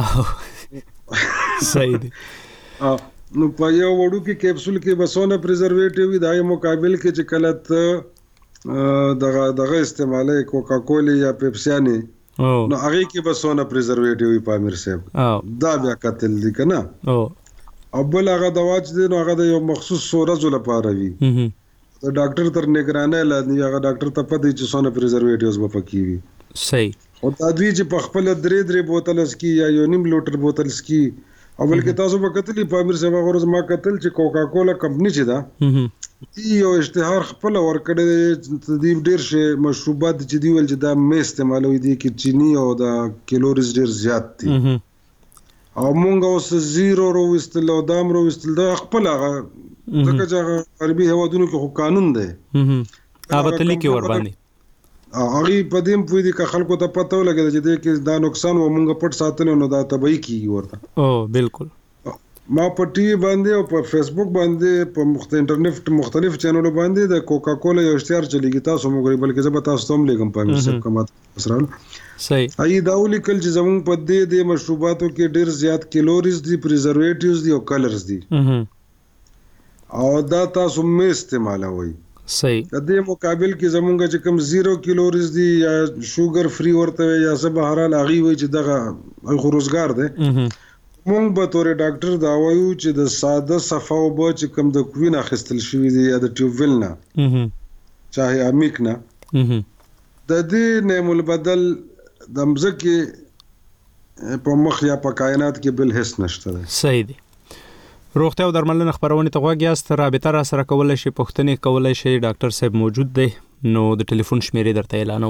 صحیح دی نو په یو وړو کې کیپسول کې بسونه پریزرویټیو دای مقابل کې چې کله دغه استعماله کوکا کولا یا پیپسیانی نو هغه کې بسونه پریزرویټیو په امیر صاحب دا بیا قتل دي کنه او بل هغه دوا چې دی نو هغه د یو مخصوص سورج لپاره وي د ډاکټر تر نگرانه لاندې هغه ډاکټر ته پدې چې سونه پریزرویټیوز به پکې وي صحیح او تدوی چې په خپل درې بوتل سکی یا یو نیم لوټر بوتل سکی او بلکې تاسو په کتلې په امیر صاحب غوړز ما کتل چې کوکا کولا کمپنی چې دا یو اشتهار خپل ورکړی د دې ډیر شي مشروبات چې دی ول چې دا مې استعمالوي دي کې چینی او دا کیلوریز ډیر زیات دي او مونږ اوس زیرو رو استل او دام رو استل دا خپل هغه ځکه چې عربي هوادونو کې قانون دی هغه تللی کې ور باندې هغه په دې په دې کې خلکو ته پته ولګي چې دې کې دا نقصان و مونږ پټ ساتل نو دا تبعی کیږي ورته او بالکل ما په ټي وي باندې او په فیسبوک باندې په انټرنیټ مختلف چینلونو باندې د کوکا کولا یو اشتهار چلیږي تاسو موږ بلکې زه به تاسو ته هم لیکم په امیر صاحب کومه اسرال صحیح ای دا ولیکل چې زموږ په دې مشروباتو کې ډیر زیات کیلوریز دي پریزرویټیوز دي او کلرز دي او دا تاسو مې استعمالوي صحیح د دې مقابل کې زمونږ چې کوم 0 کیلوریز دي یا شوګر فری ورته یا څه بهرال اغي وي چې دغه خو روزګار دی مونږ به تور ډاکټر دا وایو چې د ساده صفاو به چې کوم د کوین اخستل شوی دی یا د ټیوبویل نه چاهي امیک نه د دې نعمل بدل د مزکه په مخ یا په کائنات کې بل هیڅ نشته. صحیح دی. روغتیا او درملنه خبرونه ته غواړی است رابطه را سره کولای شي پښتنې کولای شي ډاکټر صاحب موجود دی نو د ټلیفون شمیرې درته اعلانوم.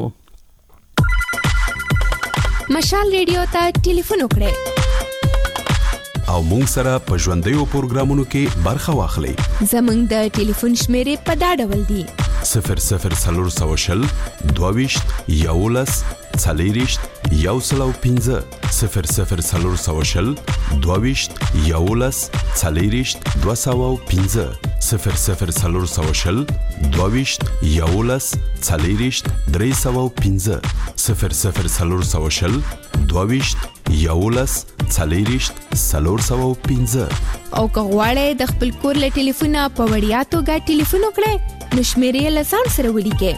مشال ریډیو ته ټلیفون وکړئ او مونږ سره په ژوندۍ پروګرامونو کې برخه واخلئ. زمونږ د ټلیفون شمیرې په دا ډول دي 0040 22 11 40 115 0040 22 11 40 215 0040 22 11 40 315 0040 22 11 40 315 او که غواړئ د خپل کور له ټلیفونه په وړیا توګه ټلیفون وکړئ نو شمیرې له ځان سره ولیکئ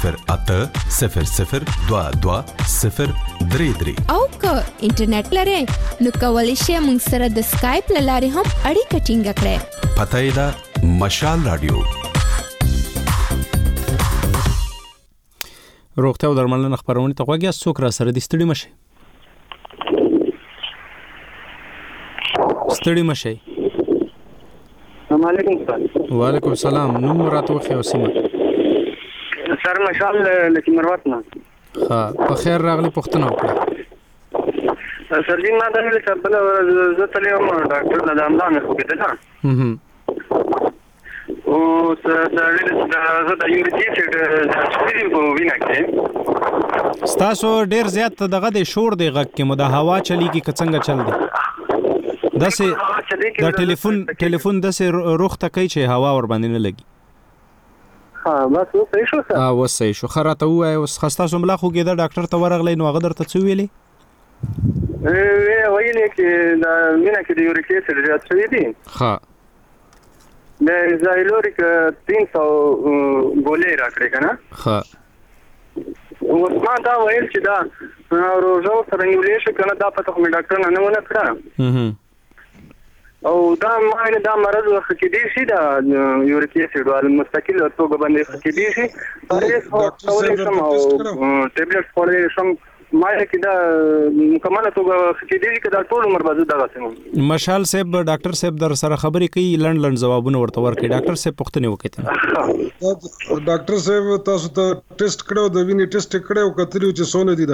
080022 او که انټرنیټ لرئ نو کولی شئ موږ سره د سکایپ له لارې هم اړیکه ټینګه کړئ. پته یې ده مشال رادیو. روغتیا او درملنه خبرونه ته غوږی څوک را سره د ستړي مشه السلام علیکم سر. وعلیکم السلام. نوم راته وخی او سیمه سر مشال لکی مروت نه. ها په خیر راغلی پښتنه وکړه. سر جی ما دا ویل چې بل زه تلم ډاکټر نه دامدان خو کېده نه او زه د یوریک اسید سپیډ په وینا کې ستاسو ډیر زیات دغه د شور دی غږ کې مو د هوا چلیږي که څنګه چل دی داسې د ټلیفون داسې روخ ته کوي چې هوا ور باندې نه لګي. ها بس صحیح شو سر. اوس صحیح شو. خراته وای اوس خستا سملا خو کې دا ډاکټر ته ورغلی نو هغه درته څه ویلي؟ ویلي چې دا وینا کې د یوریک اسید زیات شوی دی. ها د زایلوریک 300 ګولې راکړې کنه. ها اوس ما دا ویل چې دا روزو سره نیولې کنه دا پته کوم ډاکټر نه ونه کړه او دا ما دا مرض وخت دي شي دا یوریک اسید ول مستقل توګه باندې کې دي شي پرېس او سم او ټابلیټ فولې سم ما کې دا مکمل توګه کې دي چې دا ټول عمر باندې دغه سم. مشال صاحب ډاکټر صاحب در سره خبرې کوي لند جوابونه ورته ورکړي. ډاکټر صاحب پوښتنه وکړه. ډاکټر صاحب تاسو ته ټیسټ کړو د وینې ټیسټ کړو کتلو چې سونه دي دا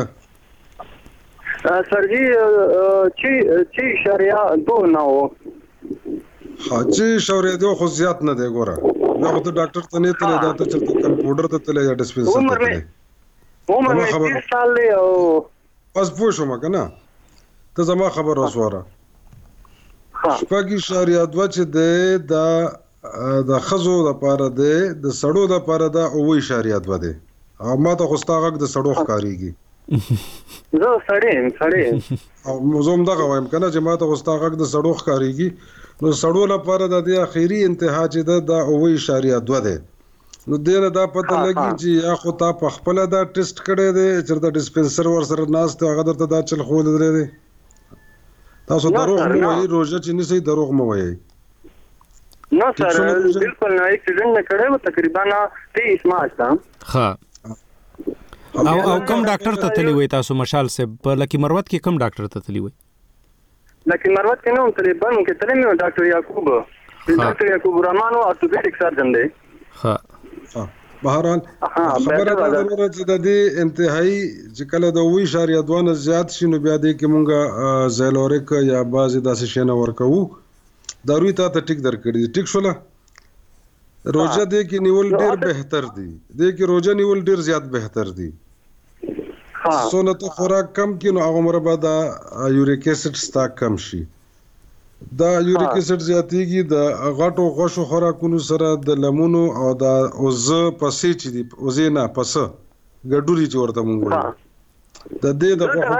سر جی چې شریعه دو نه و حاجی شریعه دو خو زیات نه دی ګوره دا خو ډاکټر ته نه تللی دا ته چلته کمپیوټر ته تللی یا ډسپنسر ته تللی عمر مې 30 سال دی او بس پوه شوم کنه ته زما خبر اوسوره شپږی شریعه دو چې دی دا د خزو د پاره دی د سړو د پاره دا او وی شریعه دو دی او ما ته خو ستاغه د سړو ښکاریږي زه سړی او موزوم دغه وایم کنه چې ما ته غوستاغه د سړو ښکاریږي نو سړو لپاره د دې اخیری انتها چې دا او 0.2 ده نو دینه دا پته لګي چې یا خو تا په خپل دا ټیسټ کړی دی چې د ډسپنسر ور سره ناس ته هغه درته دا چل خو لري دی تاسو دروغ مو وایي روزه چې نسې دروغ مو وایي نو سر بالکل نه اکسیډنټ نه کړو تقریبا 30 مارچ ته. ها او کوم ډاکټر ته تللی وای تاسو مشال صاحب په لکی مروت کې کوم ډاکټر ته تللی وای؟ لکی مروت کې نو تللی بن کې تللی نو ډاکټر یعقوب رحمان او ارتوپیډیک سرجن دی. ها بهرحال خبره دا چې د دې انتهایی چې کله د 0.2 زیات شي نو بیا دې کې مونږه زیلوریک یا بازي داسې شنه ورکو داروی ته ټیک درکړي ټیک شوله روزه دې کې نیول ډیر بهتر دی دې کې روزه نیول ډیر زیات بهتر دی سونه ته خوراک کم کینو هغه مربع دا یوریک اسید ستا کم شي دا یوریک اسید زیاتیږي د غټو غوښو خوراکونو سره د لمونو او دا اوزه پسې چې دی اوزه نه پسه ګډوري چې ورته مونږ وایو د دې د غوښو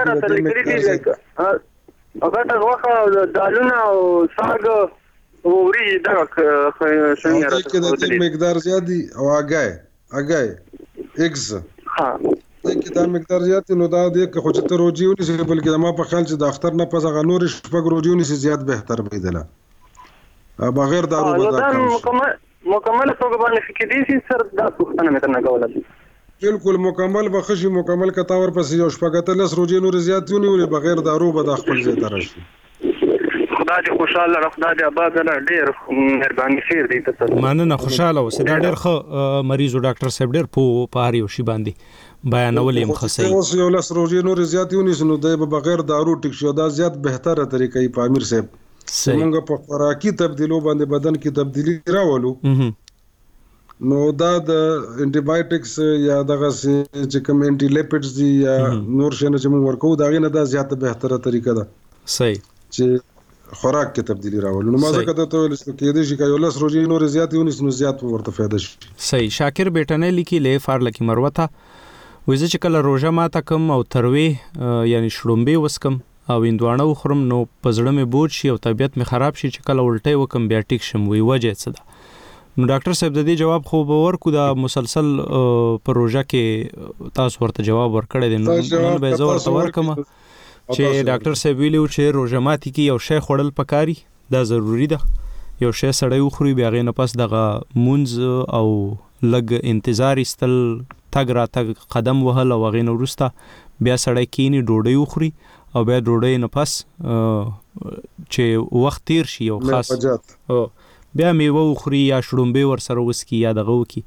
هغه د غوښه دالونه او ساګ ووري دا څنګه راځي د مقدار زیاتی او اگای ایکس ها کې دا مقدار زیات نو دا د خو چې روجیونی سي بلکې ما په خیال چې د اختر نه پس غ نور شپږ روجیونی سي زیات بهتر بيدله بغیر دارو دا مکمل توګه باندې کې دي سي سر دا څه نه کنه کوله بالکل مکمل بخشي مکمل کتا ور پس یو شپږ تلس روجی نور زیات ونی بغیر دارو به د خپل ځای ترشي خدا دې خوشاله خدا دې آباد نه ډېر مهرباني خیر دې ته مننه خوشاله اوسه دا ډېر خو مریض ډاکټر صاحب ډېر په هر یو شی باندې بیانول هم خصي اوس یو لس روزي نور زیات ونی سنو د بغیر دارو ټیک شو دا زیات بهتره طریقې په امیر صاحب موږ په خوراکي تبدیلو باندې بدن کې تبدیلی راولو نو دا د انټي بایوټکس یا دغه چې کوم انټي لیپټس دي یا نور شنه چې موږ ورکو دا غینه دا زیاته بهتره طریقه ده صحیح چې خوراک کې تبدیلی راولو. نو ما ځکه ته ویل چې کېدې شي که یو لس روزي نور زیات ونیس نو زیات ورته فایده شي. صحیح. شاکر بیٹنه لیکي له فارلکی مروته وځي چې کله روزه ماته کم او تروي یعنی شړومبې وسکم او اندوانه وخورم نو پزړه مې بوج شي او طبیعت مې خراب شي چې کله الټي وکم بیا ټیک شم وی وجه څه ده. نو ډاکټر صاحب د دې جواب خو به ورکو دا مسلسل پروژه کې تاسو ورته جواب ورکړی دی نو به زه ورته ورکم چې ډاکټر صاحب ویلو چې روزه ماتي کې یو شی خوړل پکاري دا ضروری ده. یو شی سړی وخوري بیا غي نه پس دغه مونځ او لګ انتظار استل تګ را تګ قدم وهل او غي نو ورسته بیا سړی کینی ډوډۍ وخوري او بیا ډوډۍ نه پس چې وخت تیر شي او خاص بیا میوه وخوري یا شړومبې ور سره وسکي یا دغه وکي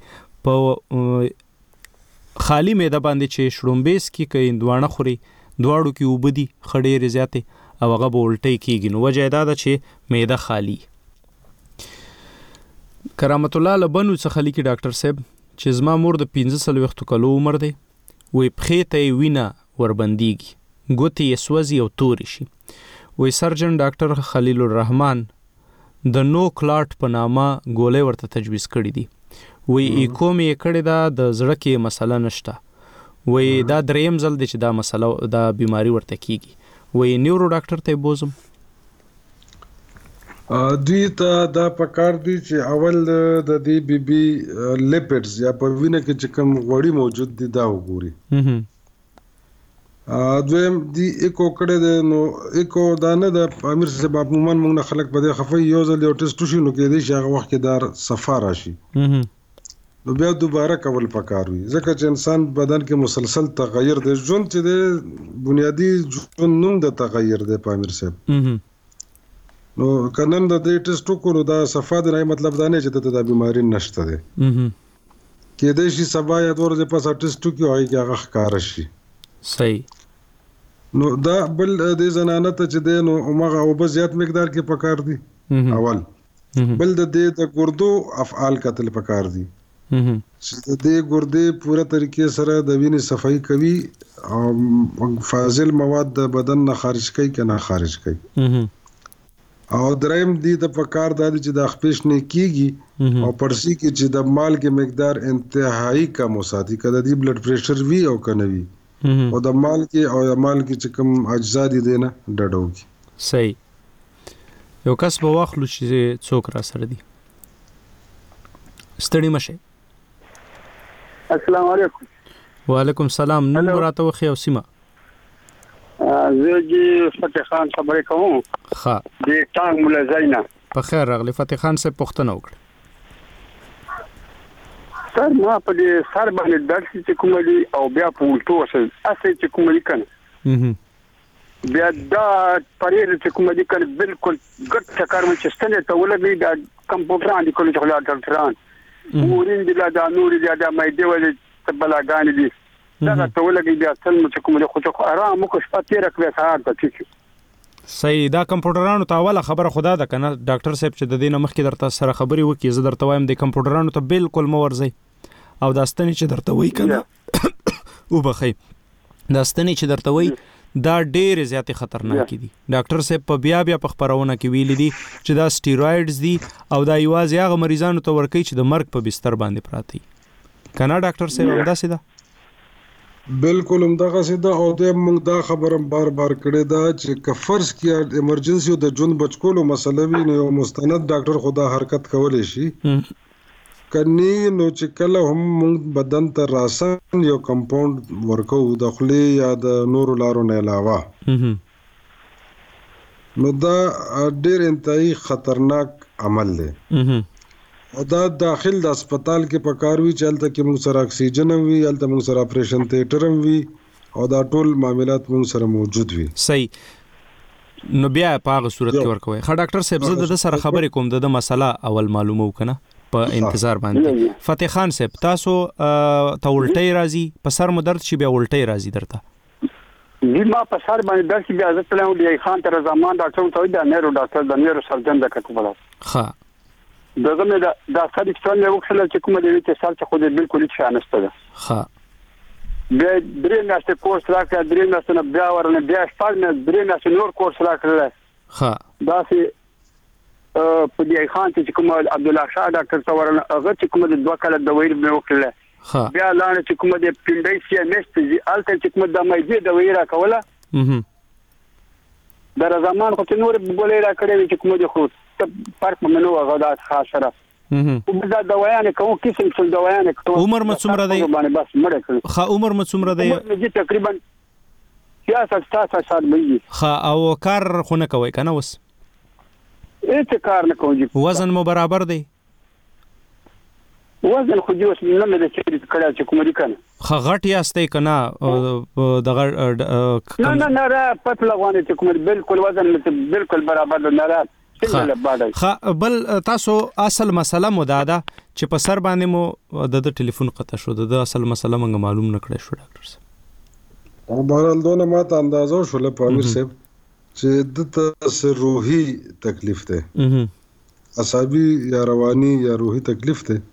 په خالی معده باندې چې شړومبې سکي کې اندوانه خوري دواړو کې وبدي خډېرې زیاتې او هغه به الټۍ کېږي نو وجه دا ده چې معده خالی. کرامت الله لبنو څخه لیکي ډاکټر صاحب چې زما مور د 15 کالو عمر دی وی پخې ته وینه وربندېږي ګوتې یې سوځي او تورې شي. وی سرجن ډاکټر خلیل الرحمن د نو کلاټ په نامه ګولې ورته تجویز کړې دي. وی ایکو مې کړې ده د زړه کې مسله نشته. وی دا دریم ځل دی چې دا مسله دا بیماری ورته کیږي. وی نیورو ډاکټر ته بوزم دوی ته دا پکار دي چې اول د دې بي بي لیپټس یا په وینه کې چې کوم غوړي موجود دي دا وګوري. دویم دی ایکو کړه د نو ایکو دا نه د امیر صاحب عموما موږ نه خلک په دې خفي یو ځل یو ټیسټ شو نو کې دي چې هغه وخت کې دار صفا راشي نو بیا دوباره کول پکار وي ځکه چې انسان بدن کې مسلسل تغیر دی ژوند چې د بنیادی ژوند نوم د تغیر دی په امیر صاحب نو کنن د دې ټیسټ کو دا صفا دی نه مطلب دا نه چې د بیماری نشته دی کې دې شي سبا یا دور د پاسه ټیسټ کې وایي چې هغه ښکار شي. صحیح. نو دا بل د زنانه ته چې د نو عمره او بس زیات مقدار کې پکار دي اول بل د ګردو افعال قتل پکار دي چې د ګردې پوره طریقې سره د وینې صفائی کوي او فاضل مواد د بدن نه خارج کوي کنه خارج کوي او دریم دی د پکار د چې د خپېش نه کیږي او پرسي کې چې د مال کې مقدار انتهایی کم وساتي کله دی بلډ پریشر وی او کنه وی او د مال کې او مال کې چې کوم اجزا دي نه ډډوږي. صحیح. یو کس په واخلو چې څوک را سره دي ستړي مشه. السلام علیکم. وعلیکم السلام. نن راته وخی او سیمه زه جی فتح خان خبرې کوم. ښه د ټانګ مولا زینا په خیر راغلی. فتح خان صاحب پوښتنه وکړه. سر ما په دې سر باندې درد چې کوم دی او بیا په ولټو وسه اسې چې کوم دی کنه بیا دا پرېر چې کوم دی کنه بالکل ګټ ټکر مې چستنه ته ولګي دا کمپیوټر باندې کولی چې خلا ډاکټران ورین دی دا نور دی دا مې دی ولې بلاګان دي دا ته ولګي بیا څل چې کوم دی خو آرام کو شپه تیر کړې سهار ته ٹھیک. صحیح. دا کمپیوټرانو ته اوله خبره خدا ده کنه ډاکټر صاحب چې د دې نه مخکې درته سره خبري وکي زه درته وایم د کمپیوټرانو ته بالکل مو ورځي او دا ستنې چې درته وای کنه او بخي دا ستنې چې درته وای دا ډېر زیات خطرناک دي. ډاکټر صاحب په بیا په خبرونه کې ویل دي چې دا سټیروئډز دي او دا یوازې هغه مریضانو ته ورکي چې د مرګ په بستر باندې پراته دي کنه ډاکټر صاحب همدا سیده بالکل همدغه سیده او د موږ دا خبرم بار کړې ده چې کفرس کې ایمرجنسي د جون بچکولو مسله وي نو مستند ډاکټر خدا حرکت کولای شي کني نو چې کله هم موږ بدن ته راسن یو کمپاوند ورکو د خلی یا د نورو لارو نه علاوه نو دا ډېر انتهایی خطرناک عمل دی او دا داخل د هسپتال کې پکاروي چې هلته کې موږ سره اکسیجن وي هلته موږ سره اپریشن تیټر وي او دا ټول معاملات موږ سره موجود وي. صحیح. نو بیا په هغه صورت کې ورکوي. ښه ډاکټر صاحب زه د سره خبرې کوم د مسله اول معلومه وکنه په انتظار باندې. فتح خان صاحب تاسو ته الټۍ راځي په سر مو درد شي بیا الټۍ راځي درته دی ما په سر باندې درد شي بیا زه تلم دی خان تر زمان ډاکټر ته دا نیرو ډاکټر د نیرو سرجن د کټبل. ښه دغه مې د سالیکشن یو خلل چې کومه د اتصال څخه خو بالکل هیڅ شانسته ده. ها بیا درې میاشتې کورس راکړه، درې میاشتې نه بیا ورنه بیا شپږ میاشتې درې میاشتې نور کورس راکړل. ها داسې په دې خان چې کوم عبد الله شاه ډاکټر څورنه هغه چې کوم د 2 کال د ویر مې وکړه. ها بیا لاندې چې کوم د پینډایسیا نشته الته چې کوم د مېږي د ویر راکوله. در زمان خو نور بولې را کړې چې کوم د خو فرق منو هغه د خاصره. دا دوايانه کوم قسم څه دوايانه کوم. عمر مې څومره دی؟ بس مړ کړ. خا عمر مې څومره دی؟ عمر تقریبا 66 سال دی. خا او کار خو نه کوي کنه وس؟ هیڅ کار نه کوي. وزن مو برابر دی؟ وزن خو جوس نه مې د چیرې کړه چې کوم دي کنه. خا غټ یاستې کنه دغه نه را پتل غوانه چې کوم بالکل وزن مې بالکل برابر نه را. بل تاسو اصل مسله مو دادا چې په سر باندې مو د ټلیفون قطع شو، د اصل مسله مونږ معلوم نکړې شو ډاکټر صاحب. او بهرحال دونه ماته اندازو شو له پامیر صاحب چې د تاسو روحي تکلیف ده، عصبي یا رواني یا روحي تکلیف ده.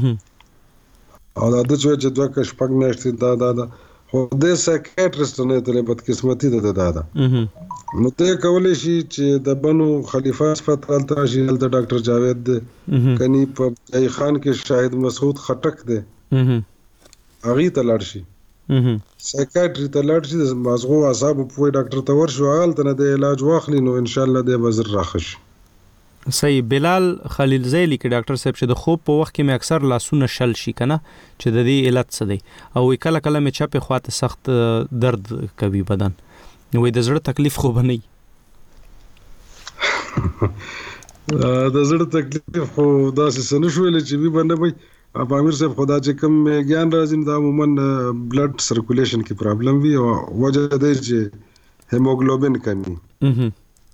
او دا د چې دوه کښ پګ نشته دا خو د سایکیاټریست نه ته بدقسمتي ده دا. نو ته کولای شي چې د بنو خلیفہ هسپتال ته شي د ډاکټر جاوید ده کني په ای خان کې شاهد مسعود خټک ده هغه ته لاړ شي سایکیاټری ته لاړ شي د مازغو اعصاب په ډاکټر ته ورشو حالت نه د علاج واخلي نو ان شاء الله د بزر راخش. صحیح. بلال خلیل زیلی کې ډاکټر صاحب چې د خوب په وخت کې مې اکثر لاسونه شل شي کنه چې د دې علت څه دی او کله کله مې چپه خواته سخت درد کوي بدن نو د زړه تکلیف خو بنئ. د زړه تکلیف خو داسې سن شویل چې به نه وي. امیر صاحب خدا چې کوم ګیان راځي دا عموما بلډ سرکولیشن کې پرابلم وي او وجه دی چې هیموګلوبین کمی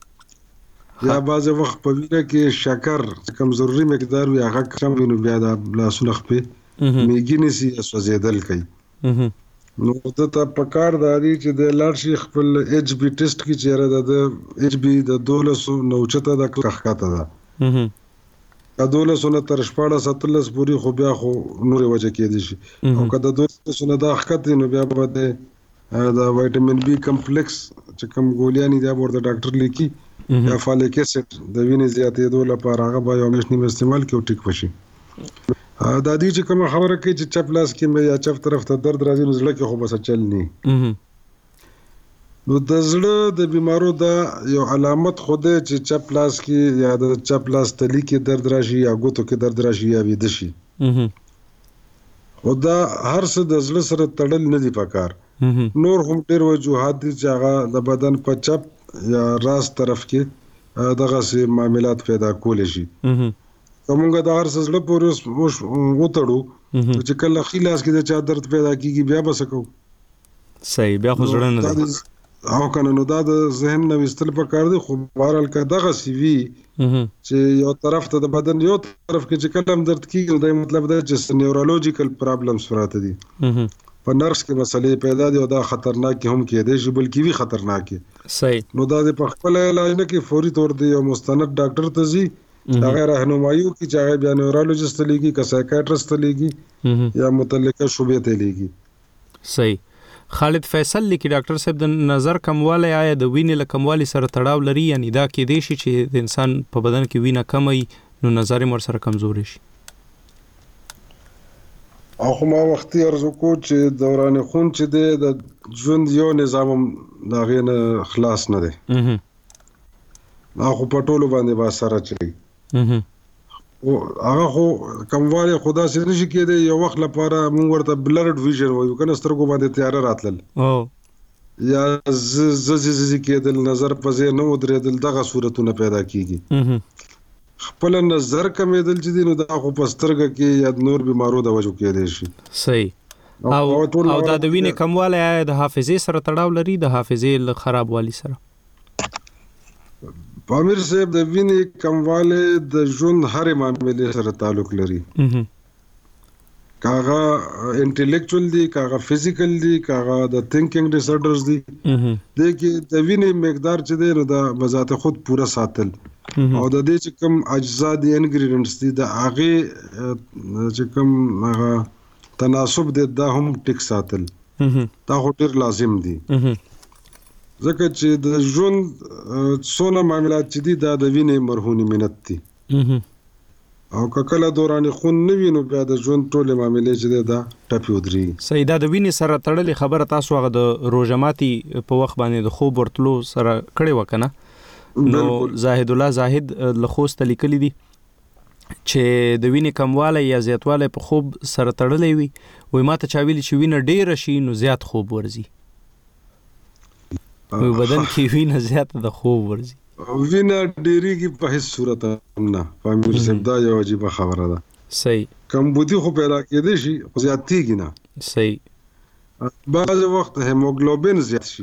یا بعض وخت په وینه کې شکر کم ضروري مقدار وي هغه کم وینو بیا د لاسونه خپې میګینې سي سوځیدل کوي. نو ته په کار داري چې د لارشي خپل ایچ بي ټیسټ کې چیرې د ایچ بي د 1200 نوچته د کخکاته ده د 1200 نه تر 14 پوری خو بیا خو نور وجه کې دي شي او کله د 1200 نه د حقیقت نو بیا به د وټامین بي کمپلیکس چې کوم ګولیانې دی ورته ډاکټر لیکي یا فالیک اسید د وینې زیاتېدو لپاره هغه به یو میاشت نیمه استعمال کړو ټیک وشي. دا دې چې کوم خبره کوي چې چپ لاس کې مې یا چپ طرف ته درد راځي نو زړه کې خو بس چل نه. نو د زړه د بیمارو دا یو علامت خوده چې چپ لاس کې یا د چپ لاس تلی کې درد راشي یا ګوتو کې درد راشي یا ویده شي. خو دا هر څه د زړه سره تړل نه دي پکار. نور هم ډېر وجوهات دي چې هغه د بدن په چپ یا راس طرف کې دغه سي معاملات پیدا کول شي. کومګه د هر څه زړه پورې وتړو چې کله خلاص کې د چا درد پیدا کیږي بیا بسکو. صحیح. بیا خو زړه نه دی او کنه نو دا د ذهن نو استل پکار دي. خو بهرحال که دغه سی وی چې یو طرف ته د بدن یو طرف کې چې کلم درد کیږي دا مطلب دا چې نیورولوژیکل پرابلمز راته دي په نرس کې مسلې پیدا دي او دا خطرناک هم کېدای شي بلکې وی خطرناک. صحیح. نو دا د خپل علاج نه کې فوري طور دی یو مستند ډاکټر ته ځي هغه راهنمایي کوي چې هغه بیا نیورولوژیست لګي که سایکیاټریست لګي یا متعلقه شعبې ته لګي. صحیح. خالد فیصل لیکي ډاکټر صاحب د نظر کموالی آیا د وینې له کموالي سره تړاو لري یعنی دا کېدای شي چې د انسان په بدن کې وینه کمه وي نو نظر یې ورسره کمزوري شي. او خو ما وختي ارزو کو چې دوران خون چې د ژوند یو نظام دا غینه خلاص نه دی. خو په ټولو باندې با سره چي او هغه خو کمواله خدا سره نشي کېده یو وخت لپاره مونږ ورته بلرډ ویژن وایو کنه سترګو باندې تیار راتلل یا زز کېدل نظر پځې نه ودرېدل دغه صورتونه پیدا کیږي. خپل نظر کمیدل چې دي نو دا خو پسترګه کې یا نور بیمارو د وجو کې دي شي. صحیح. او دا د وینې کمواله د حافظې سره تړاو لري د حافظې خرابوالي سره. امیر صاحب د وینې کمواله د ژوند هر معاملې سره تعلق لري. کاغه انټلیکچوال دي کاغه فزیکل دي کاغه د تھینکینګ ډیسارډرز دي. د کې د وینې مقدار چې دی نو د بذات خود پورا ساتل او د دې چې کوم اجزا دي انګریډینټس دي د هغه چې کوم هغه تناسب دی دا هم ټیک ساتل دا خو ډیر لازم دي ځکه چې د ژوند څونه معاملات چې دي دا د وینې مرهونی منت دي او کله دوران خون نه وینو بیا د ژوند ټوله معاملې چې دا ټپي ودري سیدا د وینې سره تړلې خبره تاسو هغه د روزماتي په وخت باندې د خوب ورتلو سره کړي وکنه نو زاهد الله زاهد لخوست لیکلي دي چې د وینې کمواله یا زیاتواله په خوب سره تړلې وي وای ماته چا ویلي چې وینه ډیر شي نو زیات خوب ورزي په بدن کې وینه زیات د خوب ورزي وینه ډیریږي په هیڅ صورت نه فامیر صاحب دا یو عجیب خبره ده صحیح کمبودي خو پیدا کېدې شي خو زیاتېږي نه صحیح بعض وخت هیموګلوبین زیات شي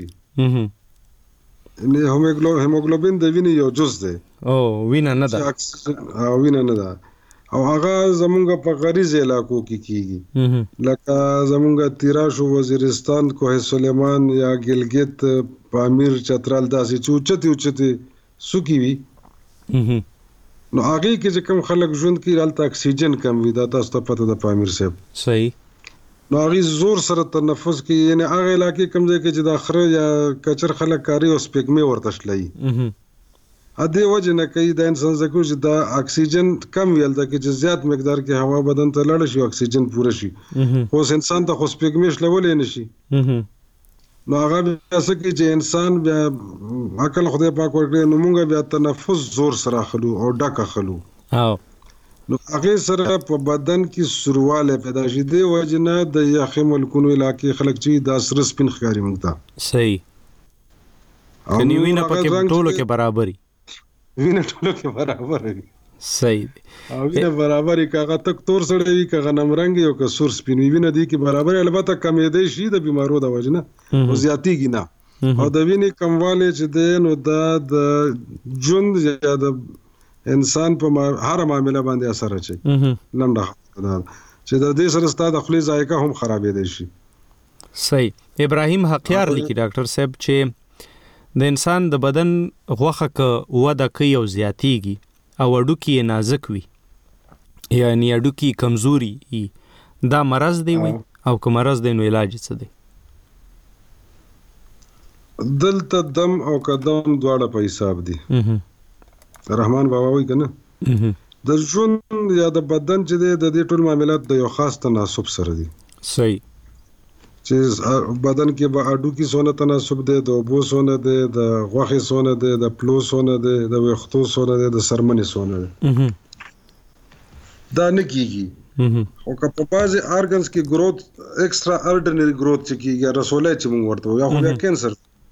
هیموګلوبین د وینې یو جز دی او وینه نه ده وینه نه ده او هغه زمونږ په غریزه علاقو کې کیږي لکه زمونږ تیراش وزیرستان کوه سلیمان یا ګلګت پامیر چترال داسې چوچتي سوکی وي نو هغه کې چې کوم خلک ژوند کوي هلته اکسیجن کم وي دا تاسو ته پته ده پامیر صاحب صحیح نو هغه زور سره تنفس کوي یعنی هغه علاقې کم ځای کې چې د اخره یا کچر خلک کاری او سپیګمې ورته شلای ا دې وجه نه کوي د انسان زکو چې دا اکسیجن کم ویل دا کې چې زیات مقدار کې هوا بدن ته لاړ شي اکسیجن پوره شي خو انسان ته خو سپیګمې شلولې نشي نو هغه څه کې چې انسان بیا عقل خدای پاک ورکړي نو موږ بیا تنفس زور سره خلو او ډکه خلو او نو هغه سره په بدن کې سرواله پیدا شي دی وجنه د یخ ملکونو علاقې خلک چې د سر سپین ښکاری موږ ته صحیح کني وینه پکې ټولو کې برابرۍ وینه ټولو کې برابرۍ صحیح او وینه برابرۍ کاغه تک تور سره وی کاغه نمرنګ یو که سور سپین وینه دی کې برابرۍ البته کمې دی شي د بیمارو د وجنه او زیاتیږي نه او د وینې کمواله چې دی نو دا د ژوند یا د انسان په هر معاملې باندې اثر اچي لنډه چې د دې سره ستاسو د خپل ذایقه هم خرابې دي شي صحیح ابراهیم حقیار لیکي ډاکټر صاحب چې د انسان د بدن غوخه ک وده کوي او زیاتیږي او اډوکی نازک وي یعنی اډوکی کمزوري دا مرض دی وي او که مرض دی نو علاج څه دی دلته دم او قدم دواړه په حساب دي رحمان بابا وایي کنه د ژوند یا د بدن چې د دې ټول معاملات د یو خاص تناسب سره دي صحیح چې بدن کې به اډو کې سونه تناسب دی د اوبو سونه دی د غوښې سونه دی د پلو سونه دی د ویښتو سونه دی د سرمنې سونه دی دا نه کیږي او که په بعضې ارګنز کې ګروث ایکسترا ارډینری ګروث چې کیږي رسولی چې موږ ورته یا خو بیا کینسر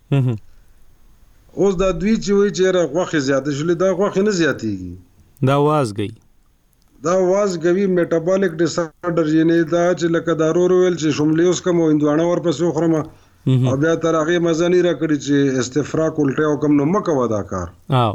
اوس دا دوی چې وایي چې غوښې زیاتې شولې دا غوښې نه زیاتېږي دا وازګي میټابولیک ډیسارډر یعنی دا چې لکه دارو ویل چې شوملې اوس کوم هندوانه ورپسې وخورم او بیا تر هغې مزه نه راکړي چې استفراق الټی او کوم نو مه کوه دا کار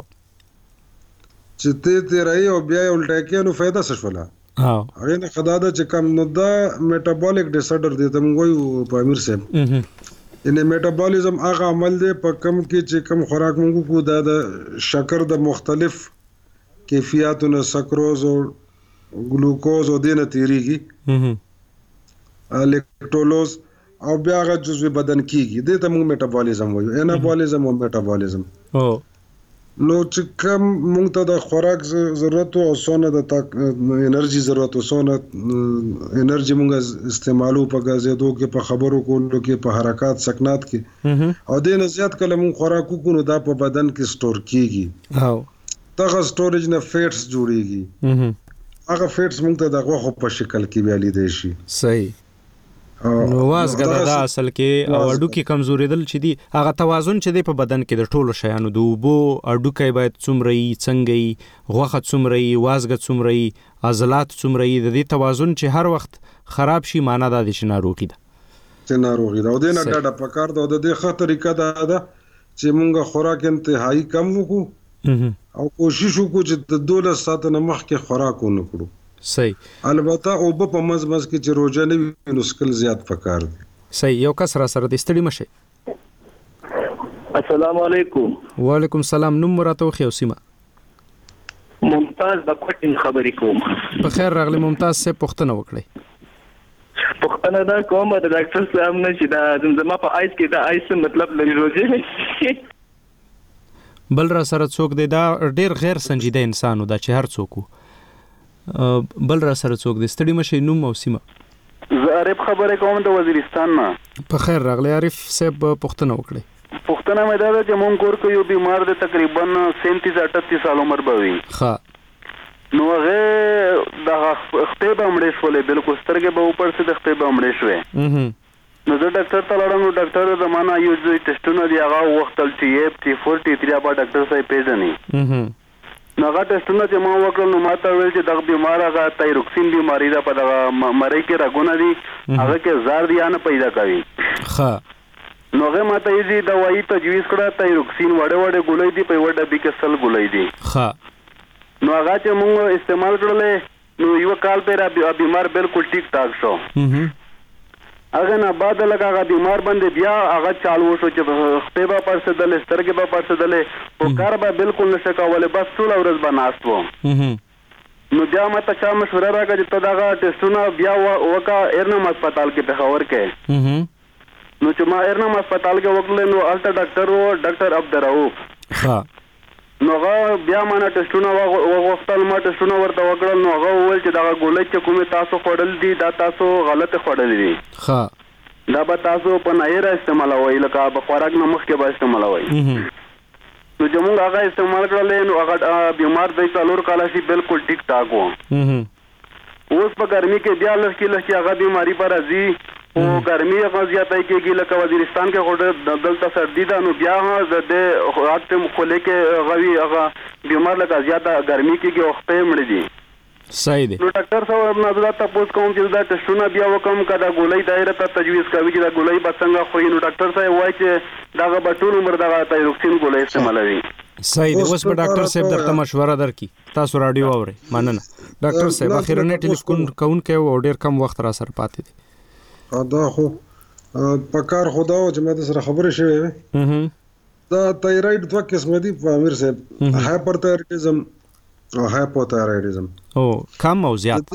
چې تیرایي او بیا یې الټی کوې نو فایده څه شوله هغې نه ښه دا ده چې کم نو دا میټابولیک ډیسارډر دی ته موږ وایو په امیر صاحب یعنی میټابولیزم هغه عمل دی په کم کې چې کم خوراک موږ کو دا د شکر د مختلف کیفیاتونو سکروز او ګلوکوز او دینه تیریږي لیکټولوز او بیا هغه جزوی بدن کیږي دې ته موږ میټابولیزم وایو انابولیزم او میټابولیزم نو چې کم موږ ته د خوراک ضرورت او سونه د انرژي ضرورت او سونه انرژي موږ استعمالو په غزیدو کې په خبرو کولو کې په حرکات سکنات کې او دې نه زیات کله موږ خوراک کوو دا په بدن کې سٹور کیږي دغه سټوریج نه فیټس جوړیږي هغه فیټس موږ ته د غوښو په شکل کې بیا لیدای شي صحیح نو وازګه دا اصل کې او اډوکی کمزورېدل چې دی هغه توازن چې دی په بدن کې د ټولو شیانو د اوبو اډوکی باید څومره یي څنګه یي غوښه څومره یي وازګه څومره یي عضلات څومره یي د دې توازن چې هر وخت خراب شي معنا دا دي چې ناروغي ده او دې نه ډاډه پکار ده د دې ښه طریقه دا ده چې موږ خوراک انتهایی کم وکړو او کوشش وکړو چې د 12 ساعت نه مخکې خوراک ونه کړو صحیح البته او په مزمز کې چې روزه نه وي نو سکل زیات پکار دي صحیح یو کس را سره د ستړي مشه السلام علیکم وعلیکم السلام نوم راته خو سیمه ممتاز د کوټین خبرې کوم. په خیر راغلی ممتاز سے پوښتنه وکړئ. پوښتنه دا کوم د ډاکټر صاحب نه چې دا زما په آیس کې دا آیس مطلب لري روزي بل را سره څوک دی دا ډیر غیر سنجیده انسانو دا چې هر څوک بل را سره څوک دی ستړي مشه نوم او سیمه. زه عارف خبره کوم د وزیرستان نه. په خیر راغلی عارف صاحب پوښتنه وکړئ. پوښتنه مې دا ده چې مونږ کور کې یو بیمار دی تقریبا 37-38 سال عمر به وي. ها نو هغه د خپې به مړې شولې بالکل سترګې به اوپر سي د خپې به مړې شوې. نو زه ډاکټر ته لاړم نو ډاکټر د معنا یو ځای ټیسټونه دی هغه وختل چې T4 T3 به ډاکټر صاحب پیژني. نو هغه ټیسټونه چې ما وکړل نو ماته ویل چې دغه بیمار هغه تایروکسین بیماری ده په دغه مړۍ کې راګونه دي هغه کې زار دی نه پیدا کوي. ها نو هغه ماته یې دوايي تجویز کړه تایروکسین وړه ګولۍ دی په وړه بي کې سل ګولۍ دی. ها نو هغه چې موږ استعمال کړل نو یو کال په بیمار بالکل ټیک ټاک شو. هغه نه بعد لګا بیمار باندې بیا هغه چالو شو چې خپې به پرسدل سترګې به پرسدل او کار به بالکل نشه کولای بس ټول ورځ به ناست وو. نو بیا ماته چا مشوره راکړه چې ته دا ټیسټونه بیا وکا ارنم هسپتال کې پېښور کې. نو چې ما ارنم هسپتال کې وکړل نو الټا ډاکټر عبدالرؤف. ها نو هغه بیا ما ټیسټونه وغوښتل ما ټیسټونه ورته وکړل نو هغه وویل چې دا ګولۍ چې کومه تاسو خوړل دي دا تاسو غلط خوړل دي. ها دا به تاسو په نایره استعمالوي لکه په خوراک نه مخکې به استعمالوي. نو چې موږ هغه استعمال کړل نو هغه بیمار د 4 کال شي بالکل ټیک ټاک وو. اوس په ګرمي کې بیا لږ هغه بیماری پر راځي او ګرمي هغه زیاته کېږي لکه وزیرستان کې خو دلته سردی ده نو بیا د هغه مخله کې غوي هغه بیمار لکه زیاته ګرمي کېږي او خپې مړ دي. صحیح دی. نو ډاکټر صاحب نظر تاسو کوم چې دا ټیسټونه بیا وکم کدا ګولۍ دایره ته تجویز کوي چې دا ګولۍ به څنګه خو نو ډاکټر صاحب وایي چې دا به ټول عمر دا تایروکسین ګولۍ استعمالوي. صحیح دی. اوس په ډاکټر صاحب درته مشوره درکې تاسو رادیو اورئ. مننه ډاکټر صاحب اخیرنه ټلیفون کوونکې او ډیر کم وخت را سره پاتې دي. دا خو پکار خدا او چې ماته سره خبرې شوې دا تایراید دوه قسم دي په امیر صاحب هایپرتایرویډزم او هایپوتایرویډزم او کم او زیات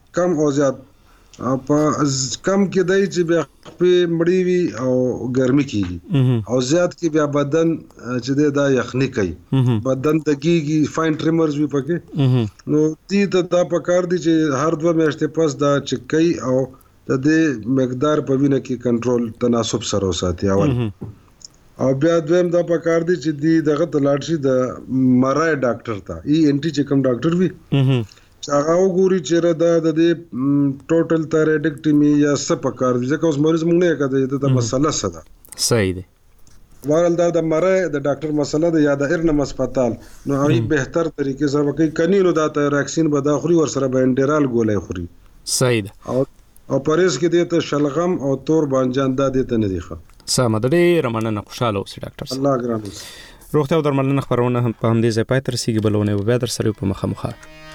په کم کې دای چې بیا په مړی وي او ګرمي کیږي او زیات کې بیا بدن چې دا یخني کوي بدن تکیږي فاین ټریمرز وي پکې نو دې ته دا پکار دي چې هر 2 میاشتې پس دا چکای او د دې مقدار په وینه کې کنټرول تناسب سره وساتي اول او بیا دویم دا پکار دي چې دی دغه تلاړ شي د مرای ډاکټر ته انټي چې کوم ډاکټر وي هغه وګوري چې دا د دې ټوټل تایرویډکټمي یا څه پکار دي ځکه اوس مریض مونږ نه کړی دا مسله څه ده. صحیح دی. وارل دا د مرای د ډاکټر مسله ده یا د ارنم هسپتال نو هغه بهتر طریقې سره کوي کني نو دا تایروکسین به دا خوري ور سره به انډرال ګولای خوري. صحیح ده. او پریز کې دته شلغم او تور بانجان د دې ته نه دی ښه. سم د دې رمنه خوشاله اوسې ډاکټر صاحب. الله ګران اوسې. روغتیا او درملنه خبرونه په همدې ځای پای تر سیګ بلونه و به در سره په مخه